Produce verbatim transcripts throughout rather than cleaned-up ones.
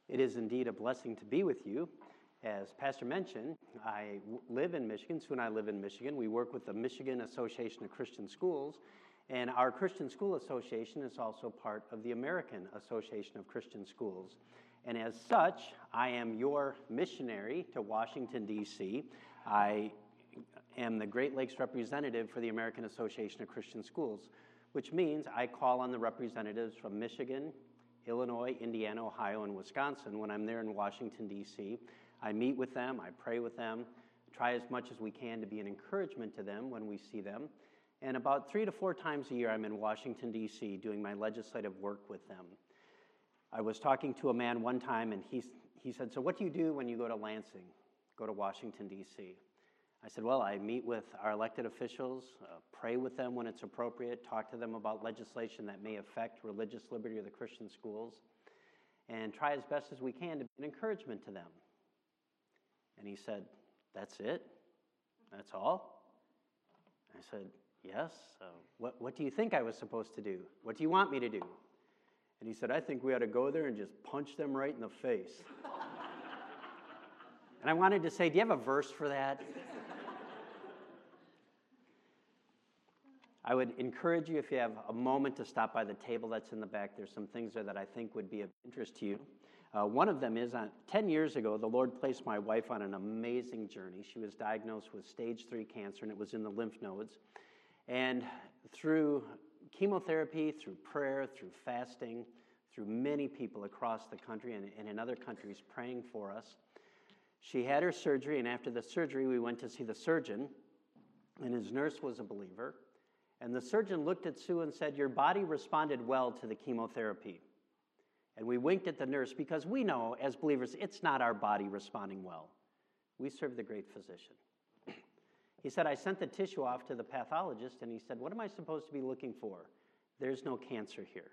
It is indeed a blessing to be with you. As Pastor mentioned, I w- live in Michigan. Sue and I live in Michigan. We work with the Michigan Association of Christian Schools, and our Christian School Association is also part of the American Association of Christian Schools. And as such, I am your missionary to Washington, D C I am the Great Lakes representative for the American Association of Christian Schools, which means I call on the representatives from Michigan, Illinois, Indiana, Ohio, and Wisconsin. When I'm there in Washington, D C, I meet with them, I pray with them, try as much as we can to be an encouragement to them when we see them. And about three to four times a year, I'm in Washington, D C, doing my legislative work with them. I was talking to a man one time, and he, he said, "So what do you do when you go to Lansing, go to Washington, D C?" I said, "Well, I meet with our elected officials, uh, pray with them when it's appropriate, talk to them about legislation that may affect religious liberty or the Christian schools, and try as best as we can to be an encouragement to them." And he said, "That's it? That's all?" I said, "Yes. Uh, what, what do you think I was supposed to do? What do you want me to do?" And he said, "I think we ought to go there and just punch them right in the face." And I wanted to say, do you have a verse for that? I would encourage you, if you have a moment, to stop by the table that's in the back. There's some things there that I think would be of interest to you. Uh, one of them is, uh, ten years ago, the Lord placed my wife on an amazing journey. She was diagnosed with stage three cancer, and it was in the lymph nodes. And through chemotherapy, through prayer, through fasting, through many people across the country and, and in other countries praying for us, she had her surgery, and after the surgery, we went to see the surgeon, and his nurse was a believer. And the surgeon looked at Sue and said, "Your body responded well to the chemotherapy." And we winked at the nurse because we know, as believers, it's not our body responding well. We serve the great physician. He said, "I sent the tissue off to the pathologist," and he said, "What am I supposed to be looking for? There's no cancer here."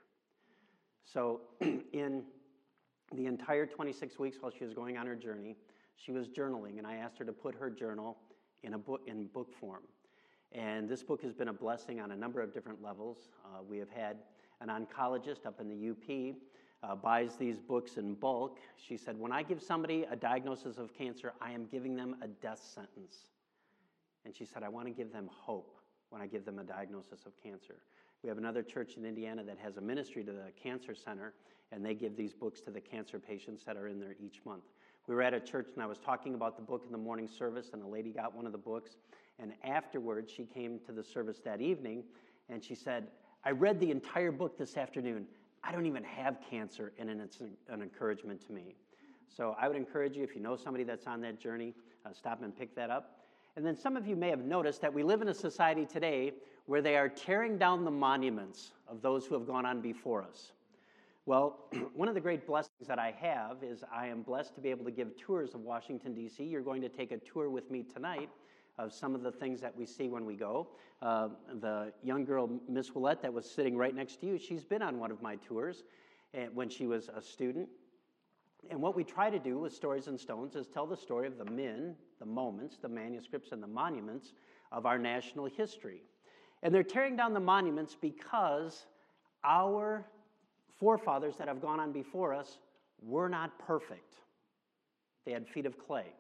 So in the entire twenty-six weeks while she was going on her journey, she was journaling, and I asked her to put her journal in a book in book form. And this book has been a blessing on a number of different levels. Uh, we have had an oncologist up in the U P uh, buys these books in bulk. She said, "When I give somebody a diagnosis of cancer, I am giving them a death sentence." And she said, "I want to give them hope when I give them a diagnosis of cancer." We have another church in Indiana that has a ministry to the cancer center, and they give these books to the cancer patients that are in there each month. We were at a church, and I was talking about the book in the morning service, and a lady got one of the books. And afterwards, she came to the service that evening, and she said, "I read the entire book this afternoon. I don't even have cancer," and it's an encouragement to me. So I would encourage you, if you know somebody that's on that journey, uh, stop and pick that up. And then some of you may have noticed that we live in a society today where they are tearing down the monuments of those who have gone on before us. Well, one of the great blessings that I have is I am blessed to be able to give tours of Washington, D C You're going to take a tour with me tonight of some of the things that we see when we go. Uh, the young girl, Miss Willette, that was sitting right next to you, she's been on one of my tours uh, when she was a student. And what we try to do with Stories and Stones is tell the story of the men, the moments, the manuscripts, and the monuments of our national history. And they're tearing down the monuments because our forefathers that have gone on before us were not perfect. They had feet of clay.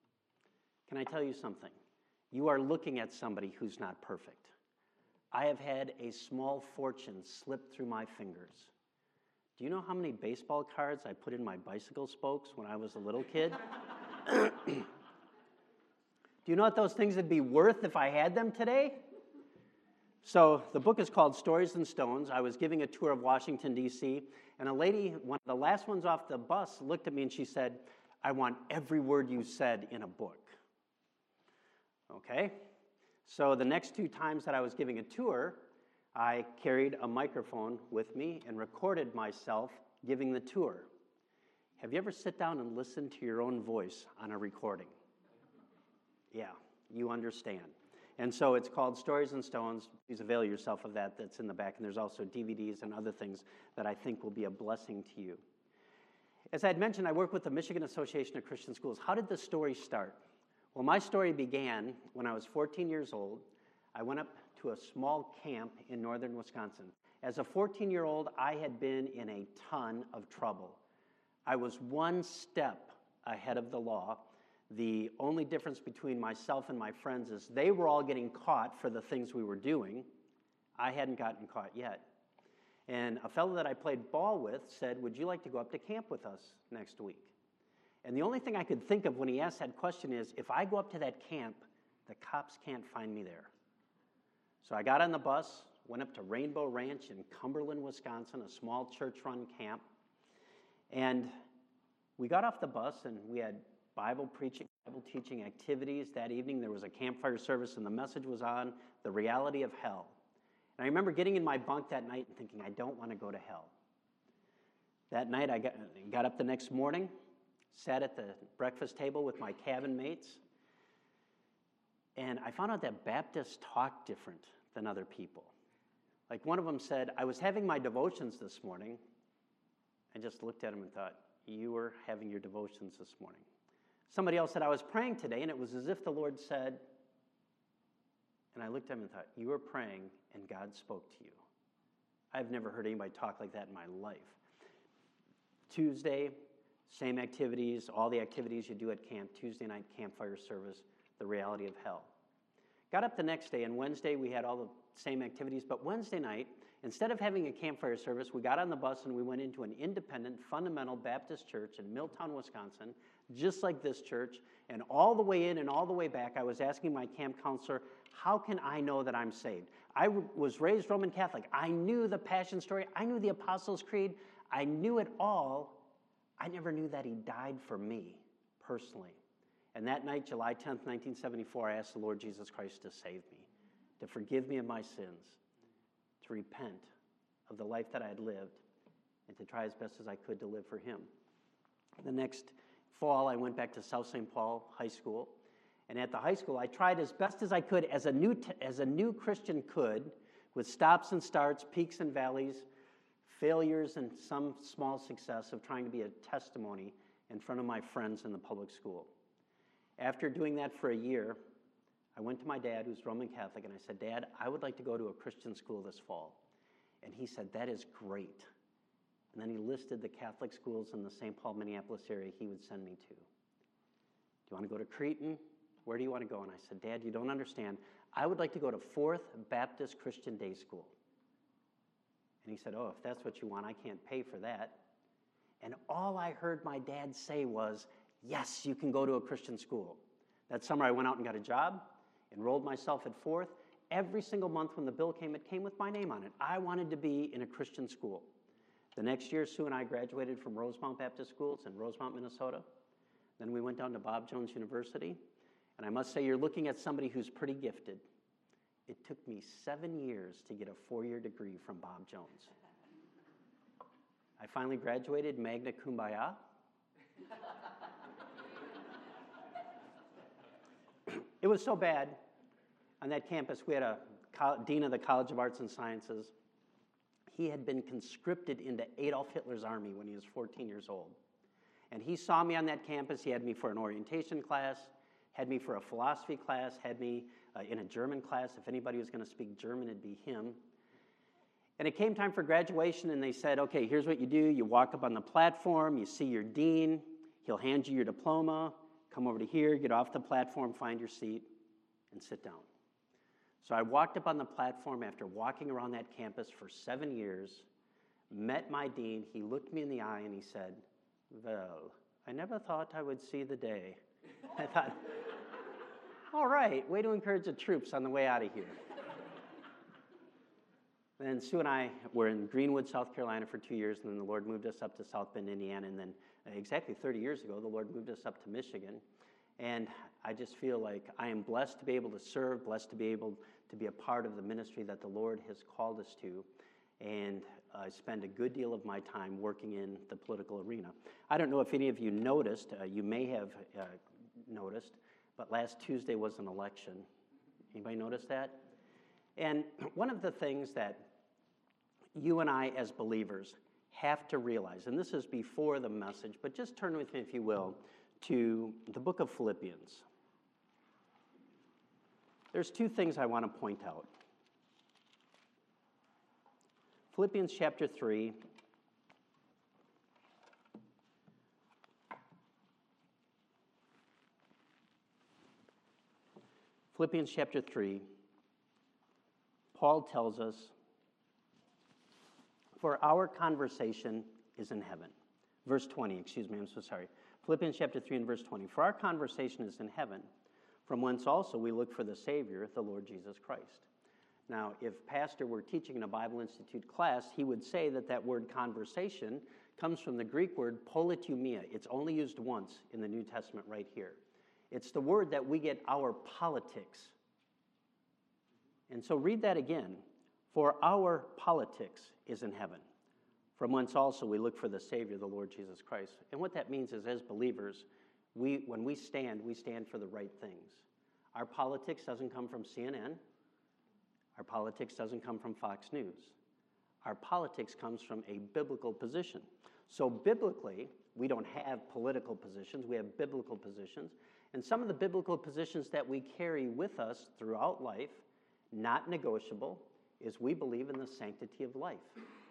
Can I tell you something? You are looking at somebody who's not perfect. I have had a small fortune slip through my fingers. Do you know how many baseball cards I put in my bicycle spokes when I was a little kid? Do you know what those things would be worth if I had them today? So the book is called Stories and Stones. I was giving a tour of Washington, D C, and a lady, one of the last ones off the bus, looked at me and she said, "I want every word you said in a book." Okay? So the next two times that I was giving a tour, I carried a microphone with me and recorded myself giving the tour. Have you ever sit down and listened to your own voice on a recording? Yeah, you understand. And so it's called Stories and Stones. Please avail yourself of that. That's in the back. And there's also D V Ds and other things that I think will be a blessing to you. As I had mentioned, I work with the Michigan Association of Christian Schools. How did the story start? Well, my story began when I was fourteen years old. I went up to a small camp in northern Wisconsin. As a fourteen-year-old, I had been in a ton of trouble. I was one step ahead of the law. The only difference between myself and my friends is they were all getting caught for the things we were doing. I hadn't gotten caught yet. And a fellow that I played ball with said, would you like to go up to camp with us next week? And the only thing I could think of when he asked that question is, if I go up to that camp, the cops can't find me there. So I got on the bus, went up to Rainbow Ranch in Cumberland, Wisconsin, a small church-run camp. And we got off the bus, and we had Bible preaching, Bible teaching activities. That evening there was a campfire service, and the message was on the reality of hell. And I remember getting in my bunk that night and thinking, I don't want to go to hell. That night I got, got up the next morning, sat at the breakfast table with my cabin mates, and I found out that Baptists talk different than other people. Like one of them said, I was having my devotions this morning. I just looked at him and thought, you were having your devotions this morning. Somebody else said, I was praying today, and it was as if the Lord said, and I looked at him and thought, you were praying, and God spoke to you. I've never heard anybody talk like that in my life. Tuesday, same activities, all the activities you do at camp, Tuesday night campfire service, the reality of hell. Got up the next day, and Wednesday we had all the same activities, but Wednesday night, instead of having a campfire service, we got on the bus and we went into an independent, fundamental Baptist church in Milltown, Wisconsin, just like this church, and all the way in and all the way back, I was asking my camp counselor, how can I know that I'm saved? I w- was raised Roman Catholic. I knew the Passion story. I knew the Apostles' Creed. I knew it all. I never knew that he died for me personally. And that night, July tenth, nineteen seventy-four, I asked the Lord Jesus Christ to save me, to forgive me of my sins, to repent of the life that I had lived, and to try as best as I could to live for him. The next fall, I went back to South Saint Paul High School. And at the high school, I tried as best as I could, as a new, t- as a new Christian could, with stops and starts, peaks and valleys, failures and some small success of trying to be a testimony in front of my friends in the public school. After doing that for a year, I went to my dad, who's Roman Catholic, and I said, Dad, I would like to go to a Christian school this fall. And he said, that is great. And then he listed the Catholic schools in the Saint Paul, Minneapolis area he would send me to. Do you want to go to Cretin? Where do you want to go? And I said, Dad, you don't understand. I would like to go to Fourth Baptist Christian Day School. And he said, oh, if that's what you want, I can't pay for that. And all I heard my dad say was, yes, you can go to a Christian school. That summer I went out and got a job, enrolled myself at Fourth. Every single month when the bill came, it came with my name on it. I wanted to be in a Christian school. The next year, Sue and I graduated from Rosemount Baptist Schools in Rosemount, Minnesota. Then we went down to Bob Jones University. And I must say, you're looking at somebody who's pretty gifted. It took me seven years to get a four-year degree from Bob Jones. I finally graduated magna cum laude. It was so bad. On that campus, we had a dean of the College of Arts and Sciences. He had been conscripted into Adolf Hitler's army when he was fourteen years old. And he saw me on that campus. He had me for an orientation class, had me for a philosophy class, had me uh, in a German class. If anybody was going to speak German, it'd be him. And it came time for graduation, and they said, okay, here's what you do. You walk up on the platform, you see your dean, he'll hand you your diploma, come over to here, get off the platform, find your seat, and sit down. So I walked up on the platform after walking around that campus for seven years, met my dean, he looked me in the eye, and he said, well, I never thought I would see the day. I thought, all right, way to encourage the troops on the way out of here. Then Sue and I were in Greenwood, South Carolina for two years, and then the Lord moved us up to South Bend, Indiana, and then uh, exactly thirty years ago, the Lord moved us up to Michigan. And I just feel like I am blessed to be able to serve, blessed to be able to be a part of the ministry that the Lord has called us to, and I spend a good deal of my time working in the political arena. I don't know if any of you noticed, uh, you may have uh, noticed, but last Tuesday was an election. Anybody notice that? And one of the things that you and I as believers have to realize, and this is before the message, but just turn with me, if you will, to the book of Philippians. There's two things I want to point out. Philippians chapter three, Philippians chapter three, Paul tells us, for our conversation is in heaven. Verse twenty, excuse me, I'm so sorry. Philippians chapter three and verse twenty. For our conversation is in heaven, from whence also we look for the Savior, the Lord Jesus Christ. Now, if Pastor were teaching in a Bible Institute class, he would say that that word conversation comes from the Greek word politeumia. It's only used once in the New Testament right here. It's the word that we get our politics. And so read that again. For our politics is in heaven, from whence also we look for the Savior, the Lord Jesus Christ. And what that means is, as believers, we when we stand, we stand for the right things. Our politics doesn't come from C N N. Our politics doesn't come from Fox News. Our politics comes from a biblical position. So biblically, we don't have political positions, we have biblical positions. And some of the biblical positions that we carry with us throughout life, not negotiable, is we believe in the sanctity of life.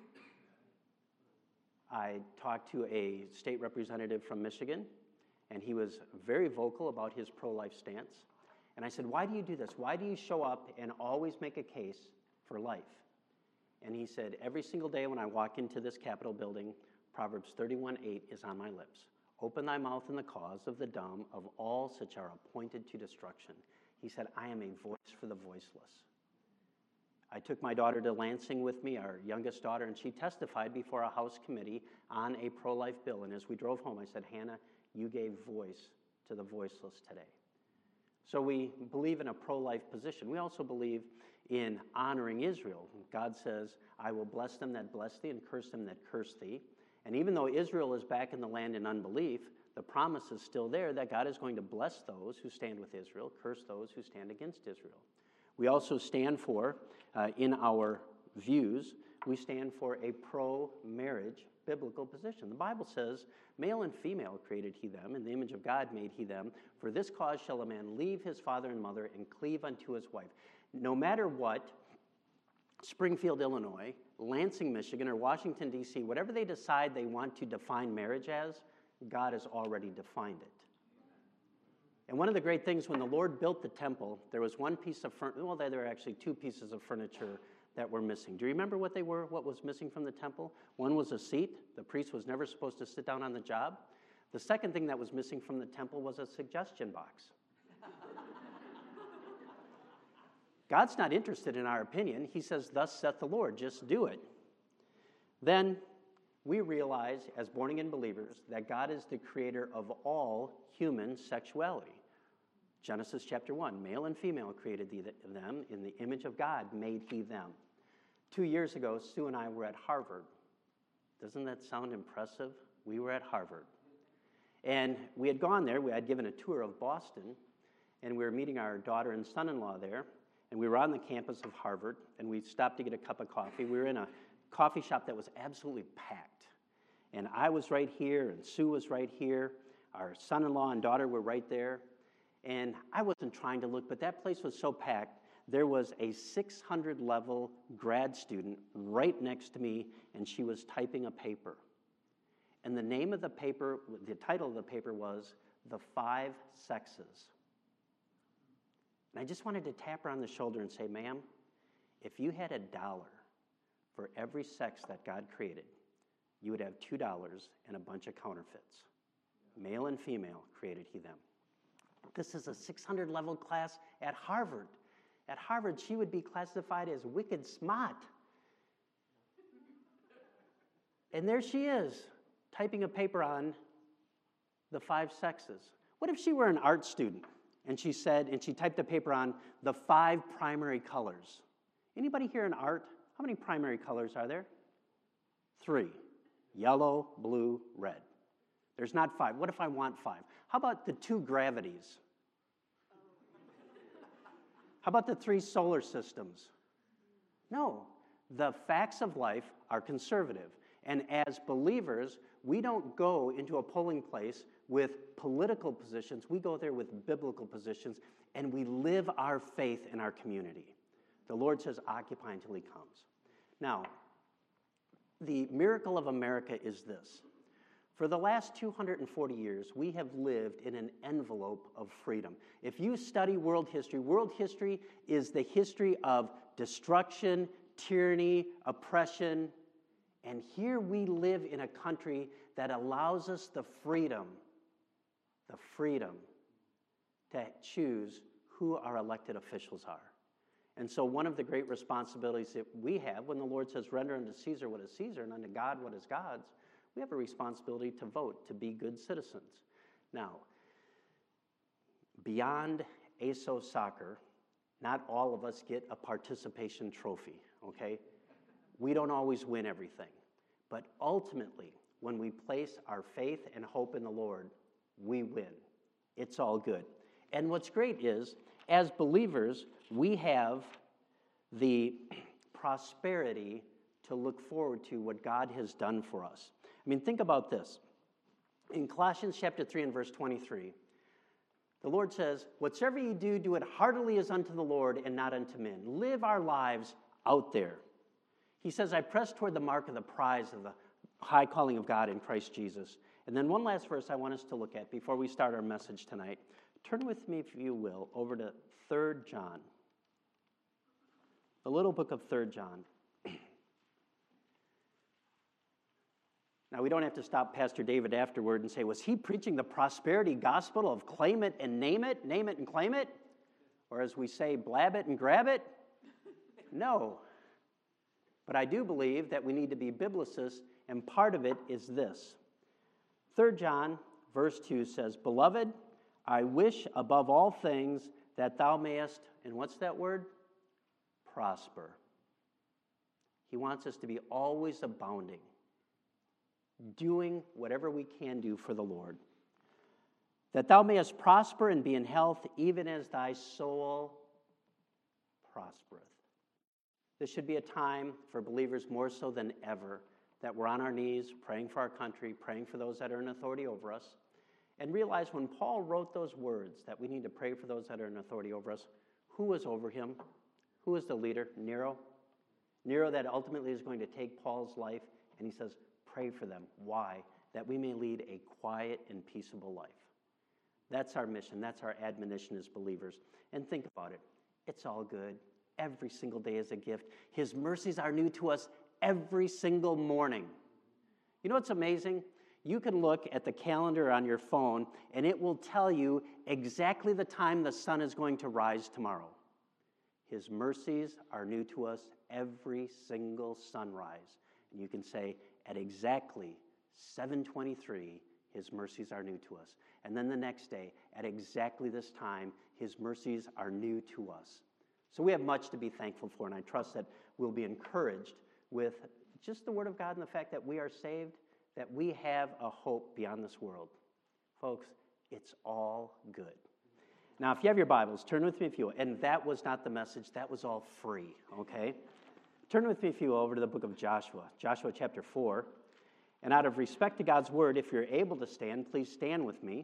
I talked to a state representative from Michigan, and he was very vocal about his pro-life stance. And I said, why do you do this? Why do you show up and always make a case for life? And he said, every single day when I walk into this Capitol building, Proverbs thirty-one eight is on my lips. Open thy mouth in the cause of the dumb, of all such are appointed to destruction. He said, I am a voice for the voiceless. I took my daughter to Lansing with me, our youngest daughter, and she testified before a House committee on a pro-life bill. And as we drove home, I said, Hannah, you gave voice to the voiceless today. So we believe in a pro-life position. We also believe in honoring Israel. God says, I will bless them that bless thee and curse them that curse thee. And even though Israel is back in the land in unbelief, the promise is still there that God is going to bless those who stand with Israel, curse those who stand against Israel. We also stand for, uh, in our views, we stand for a pro-marriage biblical position. The Bible says, male and female created he them, in the image of God made he them. For this cause shall a man leave his father and mother and cleave unto his wife. No matter what, Springfield, Illinois, Lansing, Michigan, or Washington, D C, whatever they decide they want to define marriage as, God has already defined it. And one of the great things, when the Lord built the temple, there was one piece of furniture, well, there were actually two pieces of furniture that were missing. Do you remember what they were, what was missing from the temple? One was a seat. The priest was never supposed to sit down on the job. The second thing that was missing from the temple was a suggestion box. God's not interested in our opinion. He says, thus saith the Lord, just do it. Then we realize, as born-again believers, that God is the creator of all human sexuality. Genesis chapter one, male and female created them. In the image of God made he them. Two years ago, Sue and I were at Harvard. Doesn't that sound impressive? We were at Harvard. And we had gone there. We had given a tour of Boston, and we were meeting our daughter and son-in-law there. And we were on the campus of Harvard, and we stopped to get a cup of coffee. We were in a coffee shop that was absolutely packed. And I was right here, and Sue was right here. Our son-in-law and daughter were right there. And I wasn't trying to look, but that place was so packed, there was a six hundred level grad student right next to me, and she was typing a paper. And the name of the paper, the title of the paper was The Five Sexes. And I just wanted to tap her on the shoulder and say, ma'am, if you had a dollar for every sex that God created, you would have two dollars and a bunch of counterfeits. Male and female created he them. This is a six hundred level class at Harvard. At Harvard, she would be classified as wicked smart. And there she is, typing a paper on the five sexes. What if she were an art student and she said, and she typed a paper on the five primary colors? Anybody here in art? How many primary colors are there? Three. Yellow, blue, red. There's not five. What if I want five? How about the two gravities? How about the three solar systems? No. The facts of life are conservative. And as believers, we don't go into a polling place with political positions. We go there with biblical positions, and we live our faith in our community. The Lord says, occupy until he comes. Now, the miracle of America is this. For the last two hundred forty years, we have lived in an envelope of freedom. If you study world history, world history is the history of destruction, tyranny, oppression, and here we live in a country that allows us the freedom, the freedom to choose who our elected officials are. And so one of the great responsibilities that we have when the Lord says, render unto Caesar what is Caesar and unto God what is God's, we have a responsibility to vote, to be good citizens. Now, beyond A S O soccer, not all of us get a participation trophy, okay? We don't always win everything. But ultimately, when we place our faith and hope in the Lord, we win. It's all good. And what's great is, as believers, we have the prosperity to look forward to what God has done for us. I mean, think about this. In Colossians chapter three and verse twenty-three, the Lord says, whatsoever you do, do it heartily as unto the Lord and not unto men. Live our lives out there. He says, I press toward the mark of the prize of the high calling of God in Christ Jesus. And then one last verse I want us to look at before we start our message tonight. Turn with me, if you will, over to Third John. The little book of Third John. Now, we don't have to stop Pastor David afterward and say, was he preaching the prosperity gospel of claim it and name it, name it and claim it? Or as we say, blab it and grab it? No. But I do believe that we need to be biblicists, and part of it is this. Third John, verse two says, Beloved, I wish above all things that thou mayest, and what's that word? Prosper. He wants us to be always abounding, doing whatever we can do for the Lord. That thou mayest prosper and be in health, even as thy soul prospereth. This should be a time for believers more so than ever that we're on our knees praying for our country, praying for those that are in authority over us, and realize when Paul wrote those words that we need to pray for those that are in authority over us, who was over him? Who was the leader? Nero. Nero that ultimately is going to take Paul's life, and he says, pray for them. Why? That we may lead a quiet and peaceable life. That's our mission. That's our admonition as believers. And think about it. It's all good. Every single day is a gift. His mercies are new to us every single morning. You know what's amazing? You can look at the calendar on your phone, and it will tell you exactly the time the sun is going to rise tomorrow. His mercies are new to us every single sunrise. And you can say, at exactly seven twenty-three, his mercies are new to us. And then the next day, at exactly this time, his mercies are new to us. So we have much to be thankful for, and I trust that we'll be encouraged with just the Word of God and the fact that we are saved, that we have a hope beyond this world. Folks, it's all good. Now, if you have your Bibles, turn with me if you will. And that was not the message. That was all free, okay? Turn with me if you will over to the book of Joshua, Joshua chapter four. And out of respect to God's Word, if you're able to stand, please stand with me.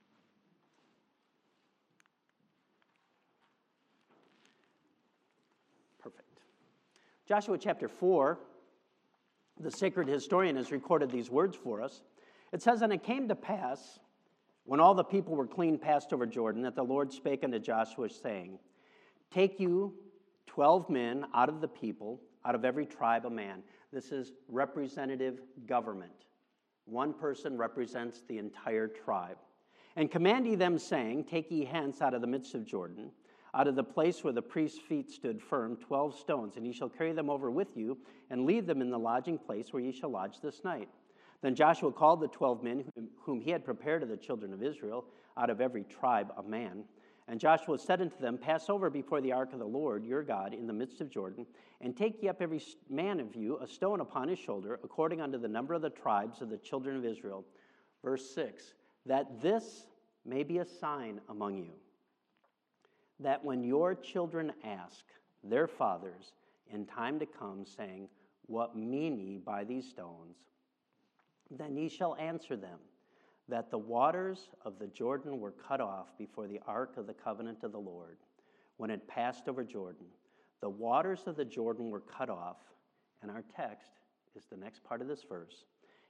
Perfect. Joshua chapter four, the sacred historian has recorded these words for us. It says, And it came to pass, when all the people were clean passed over Jordan, that the Lord spake unto Joshua, saying, Take you twelve men out of the people, out of every tribe a man. This is representative government. One person represents the entire tribe. And command ye them, saying, Take ye hence out of the midst of Jordan, out of the place where the priest's feet stood firm, twelve stones, and ye shall carry them over with you, and leave them in the lodging place where ye shall lodge this night. Then Joshua called the twelve men whom he had prepared of the children of Israel, out of every tribe a man. And Joshua said unto them, Pass over before the ark of the Lord your God in the midst of Jordan, and take ye up every man of you a stone upon his shoulder, according unto the number of the tribes of the children of Israel. Verse six, that this may be a sign among you, that when your children ask their fathers in time to come, saying, What mean ye by these stones? Then ye shall answer them, that the waters of the Jordan were cut off before the ark of the covenant of the Lord, when it passed over Jordan. The waters of the Jordan were cut off, and our text is the next part of this verse.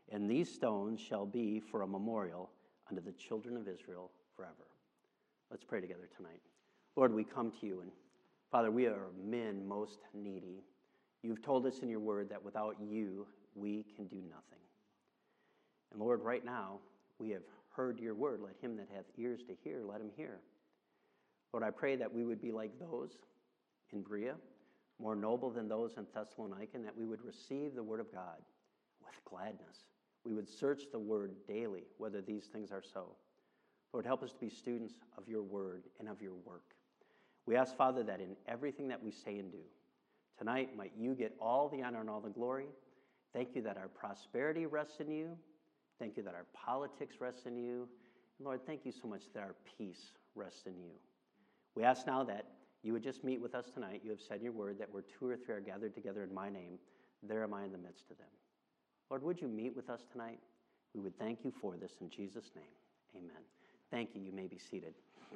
and these stones shall be for a memorial unto the children of Israel forever. Let's pray together tonight. Lord, we come to you, and Father, we are men most needy. You've told us in your word that without you, we can do nothing. And Lord, right now, we have heard your word. Let him that hath ears to hear, let him hear. Lord, I pray that we would be like those in Berea, more noble than those in Thessalonica, and that we would receive the word of God with gladness. We would search the word daily, whether these things are so. Lord, help us to be students of your word and of your work. We ask, Father, that in everything that we say and do, tonight might you get all the honor and all the glory. Thank you that our prosperity rests in you. Thank you that our politics rests in you. And Lord, thank you so much that our peace rests in you. We ask now that you would just meet with us tonight. You have said in your word that where two or three are gathered together in my name, there am I in the midst of them. Lord, would you meet with us tonight? We would thank you for this in Jesus' name. Amen. Thank you. You may be seated.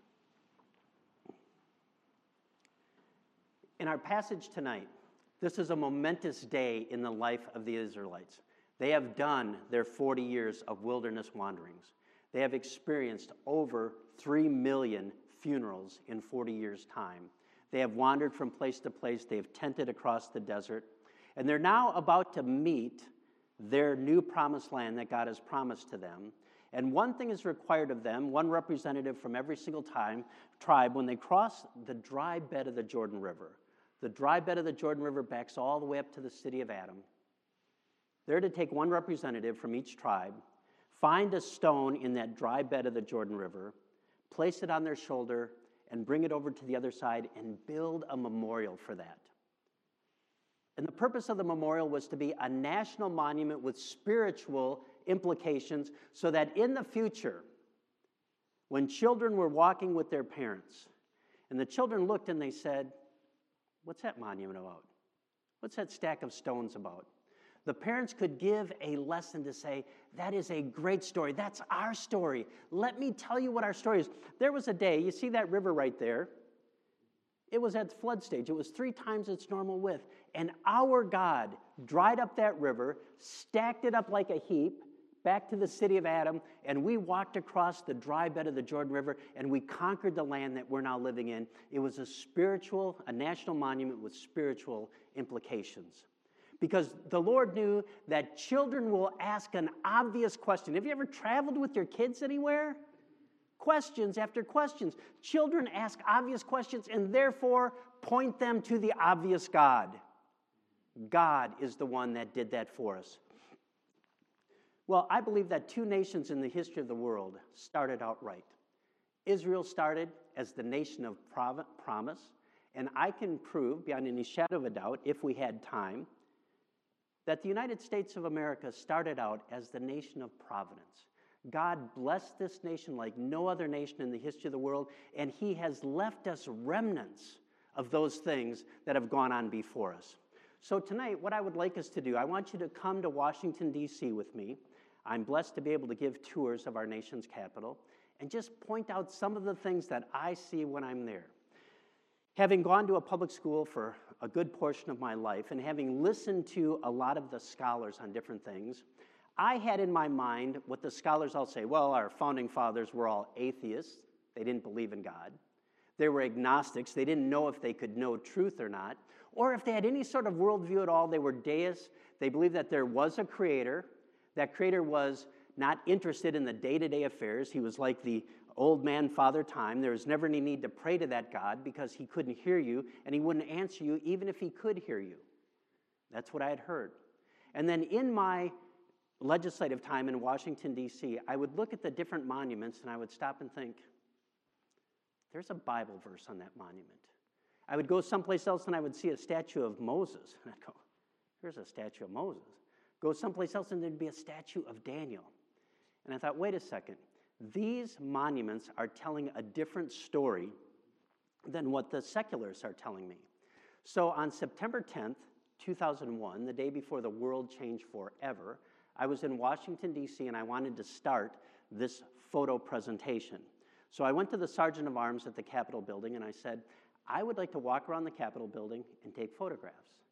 In our passage tonight, this is a momentous day in the life of the Israelites. They have done their forty years of wilderness wanderings. They have experienced over three million funerals in forty years' time. They have wandered from place to place. They have tented across the desert. And they're now about to meet their new promised land that God has promised to them. And one thing is required of them, one representative from every single time, tribe, when they cross the dry bed of the Jordan River. The dry bed of the Jordan River backs all the way up to the city of Adam. They're to take one representative from each tribe, find a stone in that dry bed of the Jordan River, place it on their shoulder, and bring it over to the other side and build a memorial for that. And the purpose of the memorial was to be a national monument with spiritual implications so that in the future, when children were walking with their parents, and the children looked and they said, "What's that monument about? What's that stack of stones about?" The parents could give a lesson to say, that is a great story. That's our story. Let me tell you what our story is. There was a day, you see that river right there? It was at flood stage. It was three times its normal width. And our God dried up that river, stacked it up like a heap, back to the city of Adam, and we walked across the dry bed of the Jordan River, and we conquered the land that we're now living in. It was a spiritual, a national monument with spiritual implications. Because the Lord knew that children will ask an obvious question. Have you ever traveled with your kids anywhere? Questions after questions. Children ask obvious questions and therefore point them to the obvious God. God is the one that did that for us. Well, I believe that two nations in the history of the world started out right. Israel started as the nation of promise, and I can prove beyond any shadow of a doubt, if we had time, that the United States of America started out as the nation of providence. God blessed this nation like no other nation in the history of the world, and he has left us remnants of those things that have gone on before us. So tonight, what I would like us to do, I want you to come to Washington, D C with me. I'm blessed to be able to give tours of our nation's capital and just point out some of the things that I see when I'm there. Having gone to a public school for a good portion of my life and having listened to a lot of the scholars on different things, I had in my mind what the scholars all say. Well, our founding fathers were all atheists. They didn't believe in God. They were agnostics. They didn't know if they could know truth or not. Or if they had any sort of worldview at all, they were deists. They believed that there was a creator. That creator was not interested in the day-to-day affairs. He was like the old man, Father Time. There was never any need to pray to that God because he couldn't hear you, and he wouldn't answer you even if he could hear you. That's what I had heard. And then in my legislative time in Washington, D C, I would look at the different monuments, and I would stop and think, there's a Bible verse on that monument. I would go someplace else, and I would see a statue of Moses. And I'd go, here's a statue of Moses. Go someplace else, and there'd be a statue of Daniel. And I thought, wait a second. These monuments are telling a different story than what the seculars are telling me. So on September tenth, two thousand one, the day before the world changed forever, I was in Washington, D C, and I wanted to start this photo presentation. So I went to the Sergeant of Arms at the Capitol building, and I said, I would like to walk around the Capitol building and take photographs.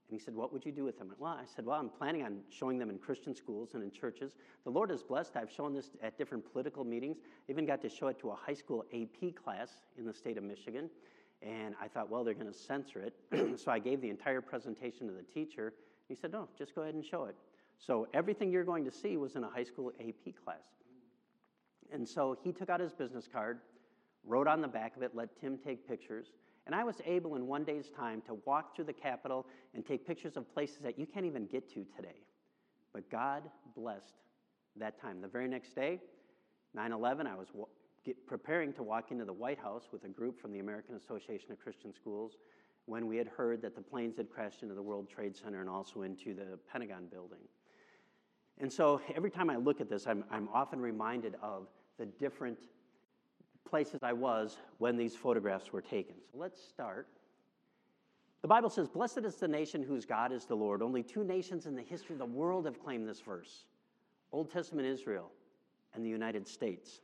And he said, what would you do with them? Well, I said, well, I'm planning on showing them in Christian schools and in churches. The Lord is blessed. I've shown this at different political meetings. I even got to show it to a high school A P class in the state of Michigan. And I thought, well, they're going to censor it. So I gave the entire presentation to the teacher. He said, no, just go ahead and show it. So everything you're going to see was in a high school A P class. And so he took out his business card, wrote on the back of it, let Tim take pictures. And I was able in one day's time to walk through the Capitol and take pictures of places that you can't even get to today. But God blessed that time. The very next day, nine eleven, I was wa- get, preparing to walk into the White House with a group from the American Association of Christian Schools when we had heard that the planes had crashed into the World Trade Center and also into the Pentagon building. And so every time I look at this, I'm, I'm often reminded of the different places I was when these photographs were taken. So let's start. The Bible says, blessed is the nation whose God is the Lord. Only two nations in the history of the world have claimed this verse. Old Testament Israel and the United States.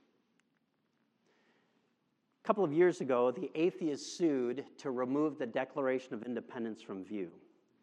A couple of years ago, the atheists sued to remove the Declaration of Independence from view.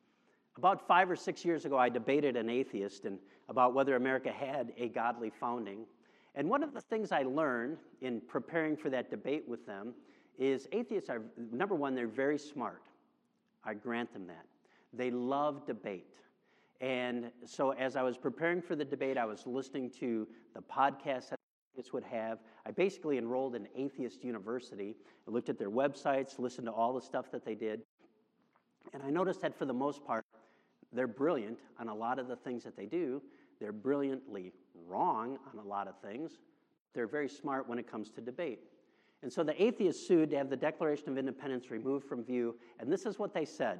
About five or six years ago, I debated an atheist and about whether America had a godly founding. And one of the things I learned in preparing for that debate with them is atheists are, number one, they're very smart. I grant them that. They love debate. And so as I was preparing for the debate, I was listening to the podcasts that atheists would have. I basically enrolled in Atheist University. I looked at their websites, listened to all the stuff that they did. And I noticed that for the most part, they're brilliant on a lot of the things that they do. They're brilliantly wrong on a lot of things. They're very smart when it comes to debate. And so the atheists sued to have the Declaration of Independence removed from view, and this is what they said.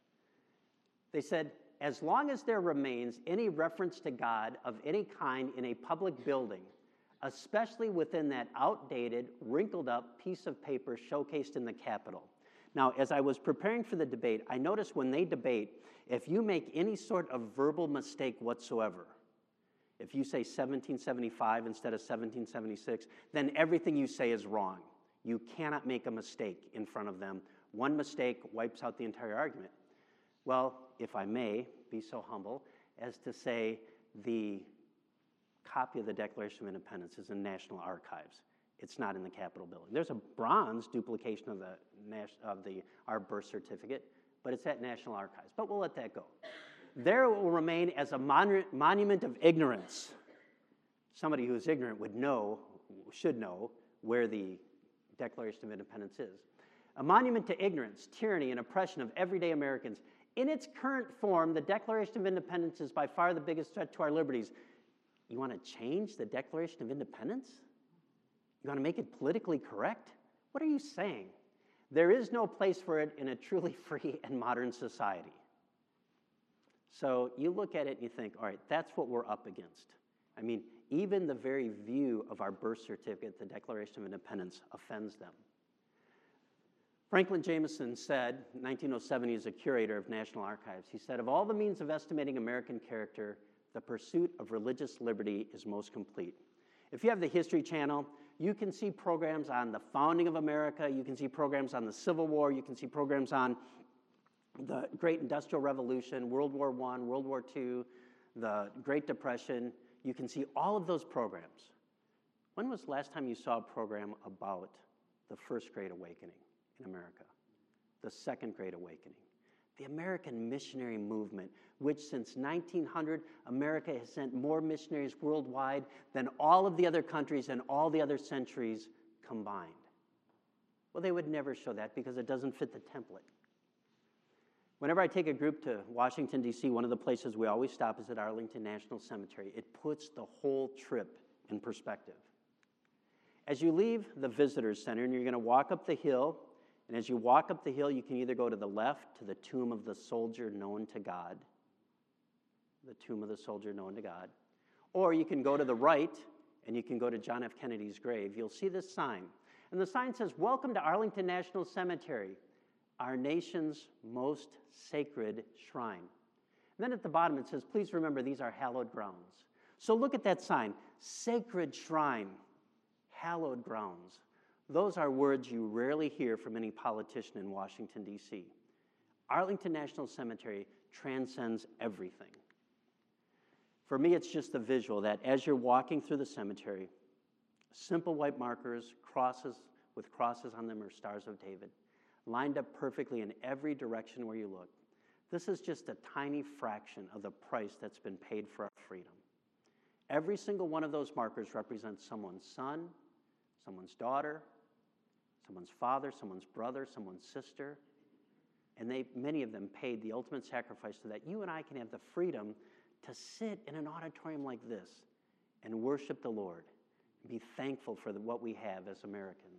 They said, as long as there remains any reference to God of any kind in a public building, especially within that outdated, wrinkled-up piece of paper showcased in the Capitol. Now, as I was preparing for the debate, I noticed when they debate, if you make any sort of verbal mistake whatsoever, if you say seventeen seventy-five instead of seventeen seventy-six, then everything you say is wrong. You cannot make a mistake in front of them. One mistake wipes out the entire argument. Well, if I may be so humble as to say the copy of the Declaration of Independence is in National Archives. It's not in the Capitol building. There's a bronze duplication of the of the our birth certificate, but it's at National Archives. But we'll let that go. There it will remain as a mon- monument of ignorance. Somebody who is ignorant would know, should know, where the Declaration of Independence is. A monument to ignorance, tyranny, and oppression of everyday Americans. In its current form, the Declaration of Independence is by far the biggest threat to our liberties. You want to change the Declaration of Independence? You want to make it politically correct? What are you saying? There is no place for it in a truly free and modern society. So you look at it and you think, all right, that's what we're up against. I mean, even the very view of our birth certificate, the Declaration of Independence, offends them. Franklin Jameson said, in nineteen oh seven, he was a curator of National Archives, he said, of all the means of estimating American character, the pursuit of religious liberty is most complete. If you have the History Channel, you can see programs on the founding of America, you can see programs on the Civil War, you can see programs on the Great Industrial Revolution, World War One, World War Two, the Great Depression. You can see all of those programs. When was the last time you saw a program about the First Great Awakening in America? The Second Great Awakening? The American missionary movement, which since nineteen hundred, America has sent more missionaries worldwide than all of the other countries and all the other centuries combined. Well, they would never show that because it doesn't fit the template. Whenever I take a group to Washington, D C, one of the places we always stop is at Arlington National Cemetery. It puts the whole trip in perspective. As you leave the Visitors Center and you're going to walk up the hill, and as you walk up the hill, you can either go to the left to the tomb of the soldier known to God, the tomb of the soldier known to God, or you can go to the right and you can go to John F. Kennedy's grave. You'll see this sign. And the sign says, "Welcome to Arlington National Cemetery, our nation's most sacred shrine." And then at the bottom it says, "Please remember these are hallowed grounds." So look at that sign, sacred shrine, hallowed grounds. Those are words you rarely hear from any politician in Washington, D C. Arlington National Cemetery transcends everything. For me, it's just the visual that as you're walking through the cemetery, simple white markers, crosses with crosses on them, or Stars of David, lined up perfectly in every direction where you look. This is just a tiny fraction of the price that's been paid for our freedom. Every single one of those markers represents someone's son, someone's daughter, someone's father, someone's brother, someone's sister. And they, many of them paid the ultimate sacrifice so that you and I can have the freedom to sit in an auditorium like this and worship the Lord and be thankful for the, what we have as Americans.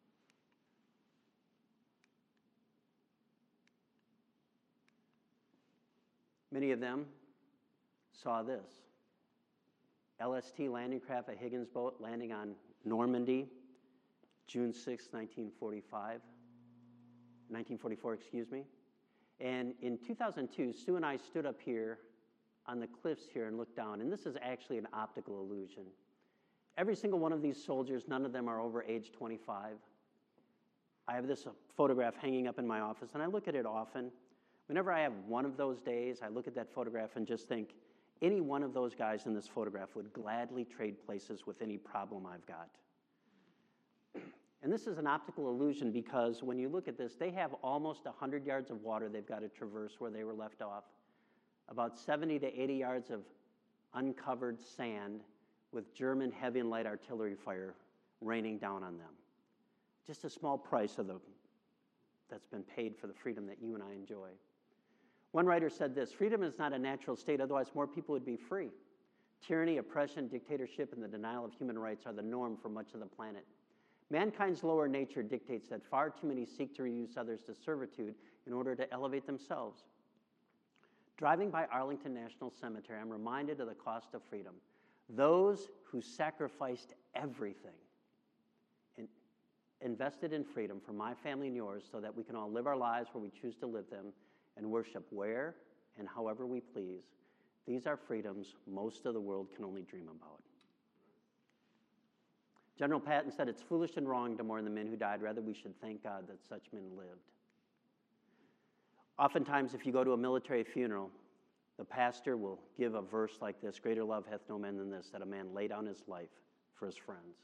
Many of them saw this. L S T landing craft, a Higgins boat, landing on Normandy, June sixth, nineteen forty-five. nineteen forty-four, excuse me. And in two thousand two, Sue and I stood up here on the cliffs here and looked down, and this is actually an optical illusion. Every single one of these soldiers, none of them are over age twenty-five. I have this photograph hanging up in my office, and I look at it often. Whenever I have one of those days, I look at that photograph and just think, any one of those guys in this photograph would gladly trade places with any problem I've got. And this is an optical illusion because when you look at this, they have almost one hundred yards of water they've got to traverse where they were left off, about seventy to eighty yards of uncovered sand with German heavy and light artillery fire raining down on them. Just a small price of the, that's been paid for the freedom that you and I enjoy. One writer said this, freedom is not a natural state, otherwise more people would be free. Tyranny, oppression, dictatorship, and the denial of human rights are the norm for much of the planet. Mankind's lower nature dictates that far too many seek to reduce others to servitude in order to elevate themselves. Driving by Arlington National Cemetery, I'm reminded of the cost of freedom. Those who sacrificed everything and invested in freedom for my family and yours so that we can all live our lives where we choose to live them and worship where and however we please. These are freedoms most of the world can only dream about. General Patton said, it's foolish and wrong to mourn the men who died. Rather, we should thank God that such men lived. Oftentimes, if you go to a military funeral, the pastor will give a verse like this, greater love hath no man than this, that a man lay down his life for his friends.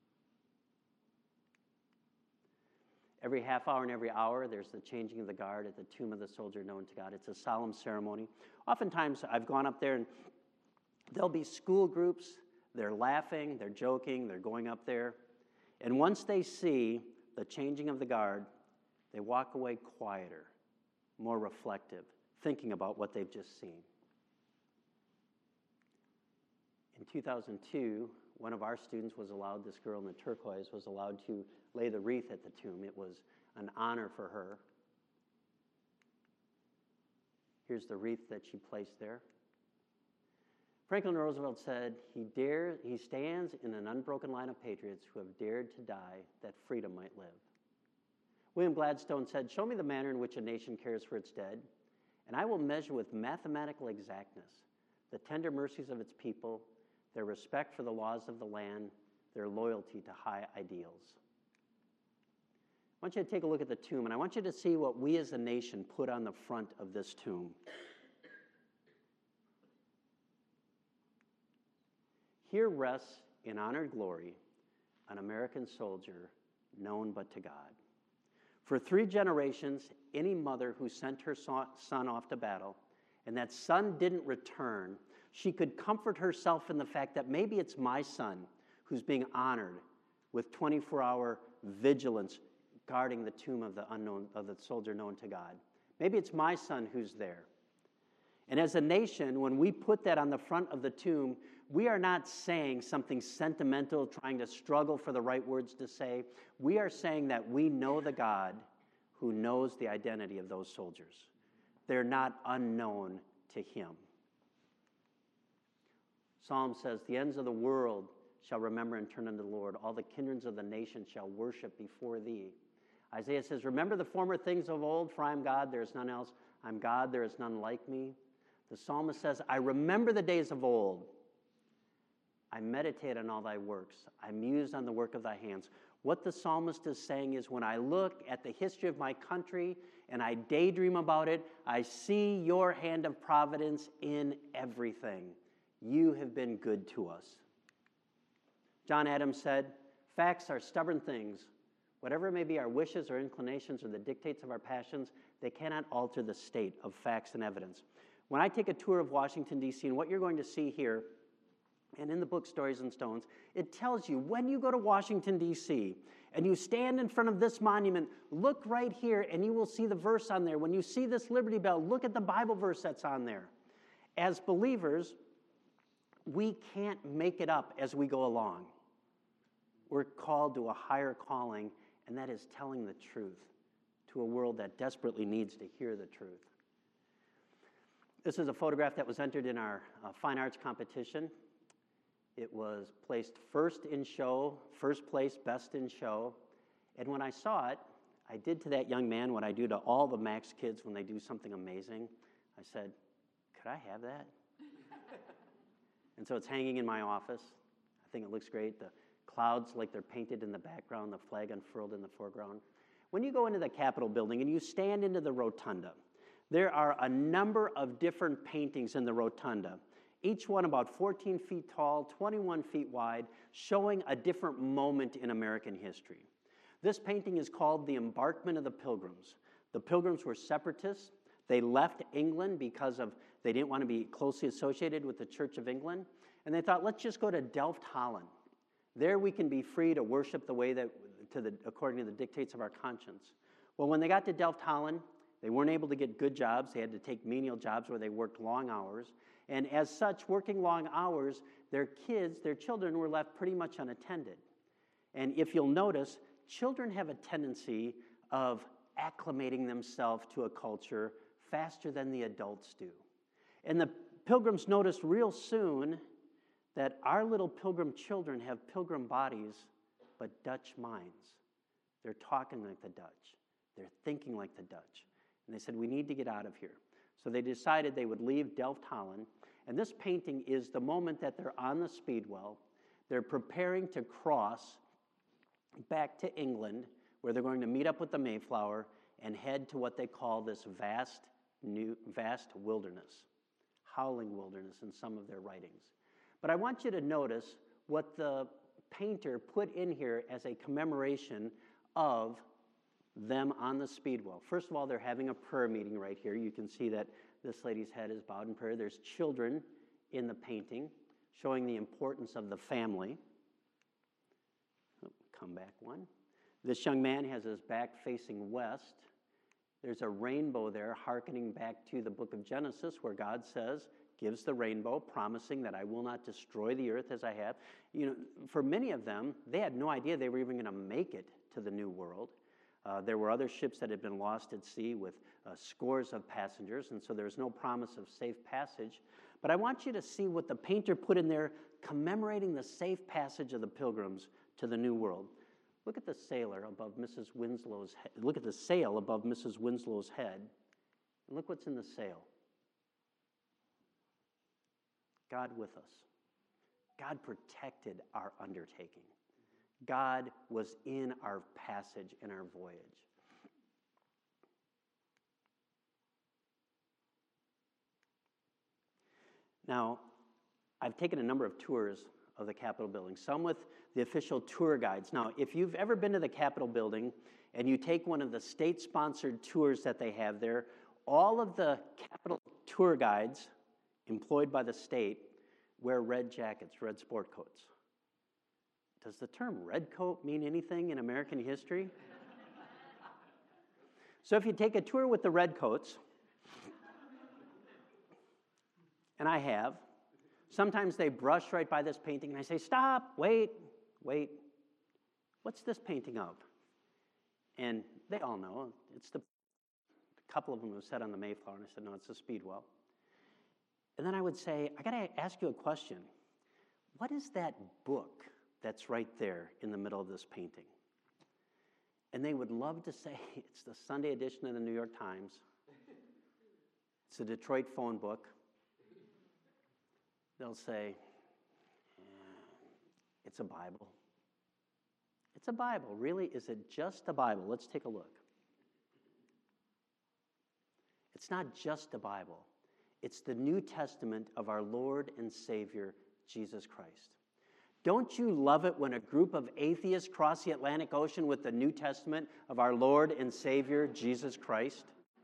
Every half hour and every hour, there's the changing of the guard at the tomb of the soldier known to God. It's a solemn ceremony. Oftentimes, I've gone up there, and there'll be school groups. They're laughing, they're joking, they're going up there. And once they see the changing of the guard, they walk away quieter, more reflective, thinking about what they've just seen. In two thousand two, one of our students was allowed, this girl in the turquoise, was allowed to lay the wreath at the tomb. It was an honor for her. Here's the wreath that she placed there. Franklin Roosevelt said, he, dare, he stands in an unbroken line of patriots who have dared to die that freedom might live. William Gladstone said, show me the manner in which a nation cares for its dead, and I will measure with mathematical exactness the tender mercies of its people, their respect for the laws of the land, their loyalty to high ideals. I want you to take a look at the tomb, and I want you to see what we as a nation put on the front of this tomb. Here rests in honored glory an American soldier known but to God. For three generations, any mother who sent her son off to battle and that son didn't return, she could comfort herself in the fact that maybe it's my son who's being honored with twenty-four hour vigilance guarding the tomb of the unknown, of the soldier known to God. Maybe it's my son who's there. And as a nation, when we put that on the front of the tomb, we are not saying something sentimental, trying to struggle for the right words to say. We are saying that we know the God who knows the identity of those soldiers. They're not unknown to him. Psalm says, the ends of the world shall remember and turn unto the Lord. All the kindreds of the nations shall worship before thee. Isaiah says, remember the former things of old, for I am God, there is none else. I'm God, there is none like me. The psalmist says, I remember the days of old. I meditate on all thy works. I muse on the work of thy hands. What the psalmist is saying is when I look at the history of my country and I daydream about it, I see your hand of providence in everything. You have been good to us. John Adams said, facts are stubborn things. Whatever may be our wishes or inclinations or the dictates of our passions, they cannot alter the state of facts and evidence. When I take a tour of Washington, D C, and what you're going to see here, and in the book Stories and Stones, it tells you when you go to Washington, D C, and you stand in front of this monument, look right here, and you will see the verse on there. When you see this Liberty Bell, look at the Bible verse that's on there. As believers, we can't make it up as we go along. We're called to a higher calling, and that is telling the truth to a world that desperately needs to hear the truth. This is a photograph that was entered in our uh, fine arts competition. It was placed first in show, first place, best in show. And when I saw it, I did to that young man what I do to all the Max kids when they do something amazing. I said, could I have that? And so it's hanging in my office. I think it looks great. The clouds like they're painted in the background, the flag unfurled in the foreground. When you go into the Capitol building and you stand into the rotunda, there are a number of different paintings in the rotunda, each one about fourteen feet tall, twenty-one feet wide, showing a different moment in American history. This painting is called The Embarkment of the Pilgrims. The Pilgrims were separatists. They left England because of they didn't want to be closely associated with the Church of England, and they thought, let's just go to Delft, Holland. There we can be free to worship the way that, to the, according to the dictates of our conscience. Well, when they got to Delft, Holland, they weren't able to get good jobs. They had to take menial jobs where they worked long hours. And as such, working long hours, their kids, their children were left pretty much unattended. And if you'll notice, children have a tendency of acclimating themselves to a culture faster than the adults do. And the Pilgrims noticed real soon that our little pilgrim children have pilgrim bodies, but Dutch minds. They're talking like the Dutch. They're thinking like the Dutch. And they said, we need to get out of here. So they decided they would leave Delft, Holland. And this painting is the moment that they're on the Speedwell. They're preparing to cross back to England, where they're going to meet up with the Mayflower and head to what they call this vast, new, vast wilderness, howling wilderness in some of their writings. But I want you to notice what the painter put in here as a commemoration of them on the Speedwell. First of all, they're having a prayer meeting right here. You can see that this lady's head is bowed in prayer. There's children in the painting, showing the importance of the family. Oh, come back one. This young man has his back facing west. There's a rainbow there, hearkening back to the book of Genesis, where God says, gives the rainbow, promising that I will not destroy the earth as I have. You know, for many of them, they had no idea they were even going to make it to the New World. Uh, there were other ships that had been lost at sea with uh, scores of passengers, and so there's no promise of safe passage. But I want you to see what the painter put in there, commemorating the safe passage of the Pilgrims to the New World. Look at the sailor above Missus Winslow's head. Look at the sail above Missus Winslow's head, and look what's in the sail. God with us. God protected our undertaking. God was in our passage, in our voyage. Now, I've taken a number of tours of the Capitol building, some with the official tour guides. Now, if you've ever been to the Capitol building and you take one of the state-sponsored tours that they have there, all of the Capitol tour guides employed by the state wear red jackets, red sport coats. Does the term red coat mean anything in American history? So if you take a tour with the red coats, and I have, sometimes they brush right by this painting, and I say, stop, wait, wait. What's this painting of? And they all know. It's the, a couple of them have said on the Mayflower, and I said, no, it's the Speedwell. And then I would say, I got to ask you a question. What is that book that's right there in the middle of this painting? And they would love to say, it's the Sunday edition of the New York Times. It's the Detroit phone book. They'll say, yeah, it's a Bible. It's a Bible. Really? Is it just a Bible? Let's take a look. It's not just a Bible. It's the New Testament of our Lord and Savior, Jesus Christ. Don't you love it when a group of atheists cross the Atlantic Ocean with the New Testament of our Lord and Savior, Jesus Christ?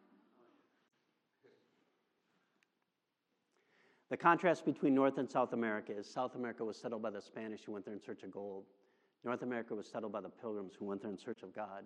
The contrast between North and South America is South America was settled by the Spanish who went there in search of gold. North America was settled by the Pilgrims who went there in search of God.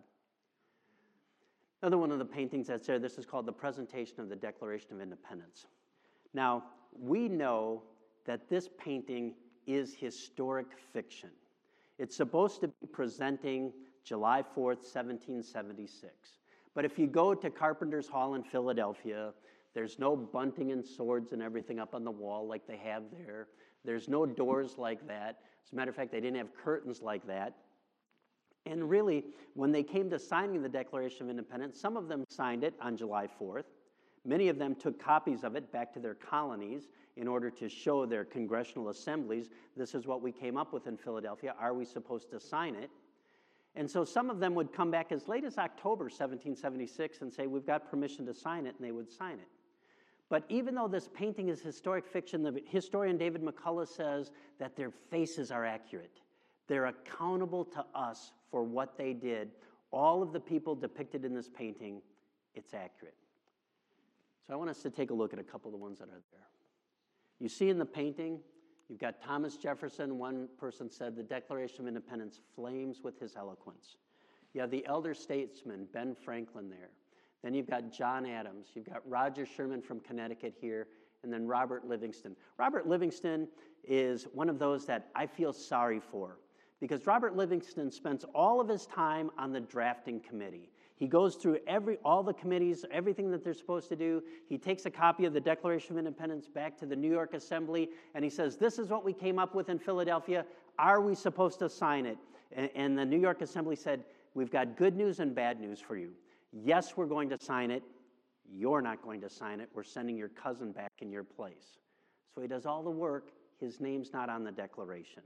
Another one of the paintings that's there, this is called the Presentation of the Declaration of Independence. Now, we know that this painting is historic fiction. It's supposed to be presenting July fourth, seventeen seventy-six. But if you go to Carpenter's Hall in Philadelphia, there's no bunting and swords and everything up on the wall like they have there. There's no doors like that. As a matter of fact, they didn't have curtains like that. And really, when they came to signing the Declaration of Independence, some of them signed it on July fourth. Many of them took copies of it back to their colonies in order to show their congressional assemblies, this is what we came up with in Philadelphia. Are we supposed to sign it? And so some of them would come back as late as October seventeen seventy-six and say, we've got permission to sign it, and they would sign it. But even though this painting is historic fiction, the historian David McCullough says that their faces are accurate. They're accountable to us for what they did. All of the people depicted in this painting, it's accurate. So I want us to take a look at a couple of the ones that are there. You see in the painting, you've got Thomas Jefferson. One person said the Declaration of Independence flames with his eloquence. You have the elder statesman, Ben Franklin, there. Then you've got John Adams. You've got Roger Sherman from Connecticut here, and then Robert Livingston. Robert Livingston is one of those that I feel sorry for, because Robert Livingston spends all of his time on the drafting committee. He goes through every all the committees, everything that they're supposed to do. He takes a copy of the Declaration of Independence back to the New York Assembly, and he says, this is what we came up with in Philadelphia. Are we supposed to sign it? And, and the New York Assembly said, we've got good news and bad news for you. Yes, we're going to sign it. You're not going to sign it. We're sending your cousin back in your place. So he does all the work. His name's not on the Declaration.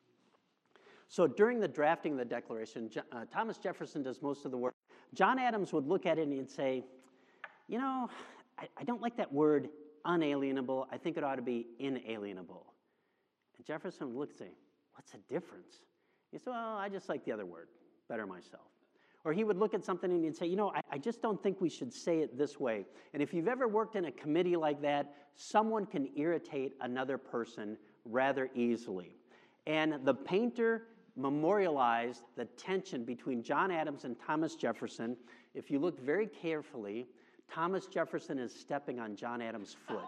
So during the drafting of the Declaration, uh, Thomas Jefferson does most of the work. John Adams would look at it and he'd say, you know, I, I don't like that word unalienable. I think it ought to be inalienable. And Jefferson would look and say, what's the difference? He said, well, I just like the other word better myself. Or he would look at something and he'd say, you know, I, I just don't think we should say it this way. And if you've ever worked in a committee like that, someone can irritate another person rather easily. And the painter memorialized the tension between John Adams and Thomas Jefferson. If you look very carefully, Thomas Jefferson is stepping on John Adams' foot.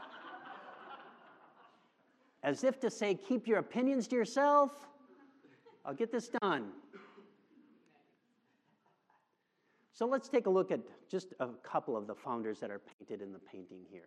As if to say, keep your opinions to yourself. I'll get this done. So let's take a look at just a couple of the founders that are painted in the painting here.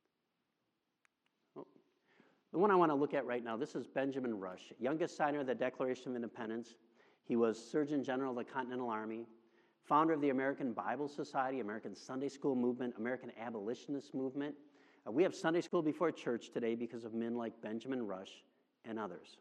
Oh. The one I want to look at right now, this is Benjamin Rush, youngest signer of the Declaration of Independence. He was Surgeon General of the Continental Army, founder of the American Bible Society, American Sunday School Movement, American Abolitionist Movement. Uh, we have Sunday school before church today because of men like Benjamin Rush and others.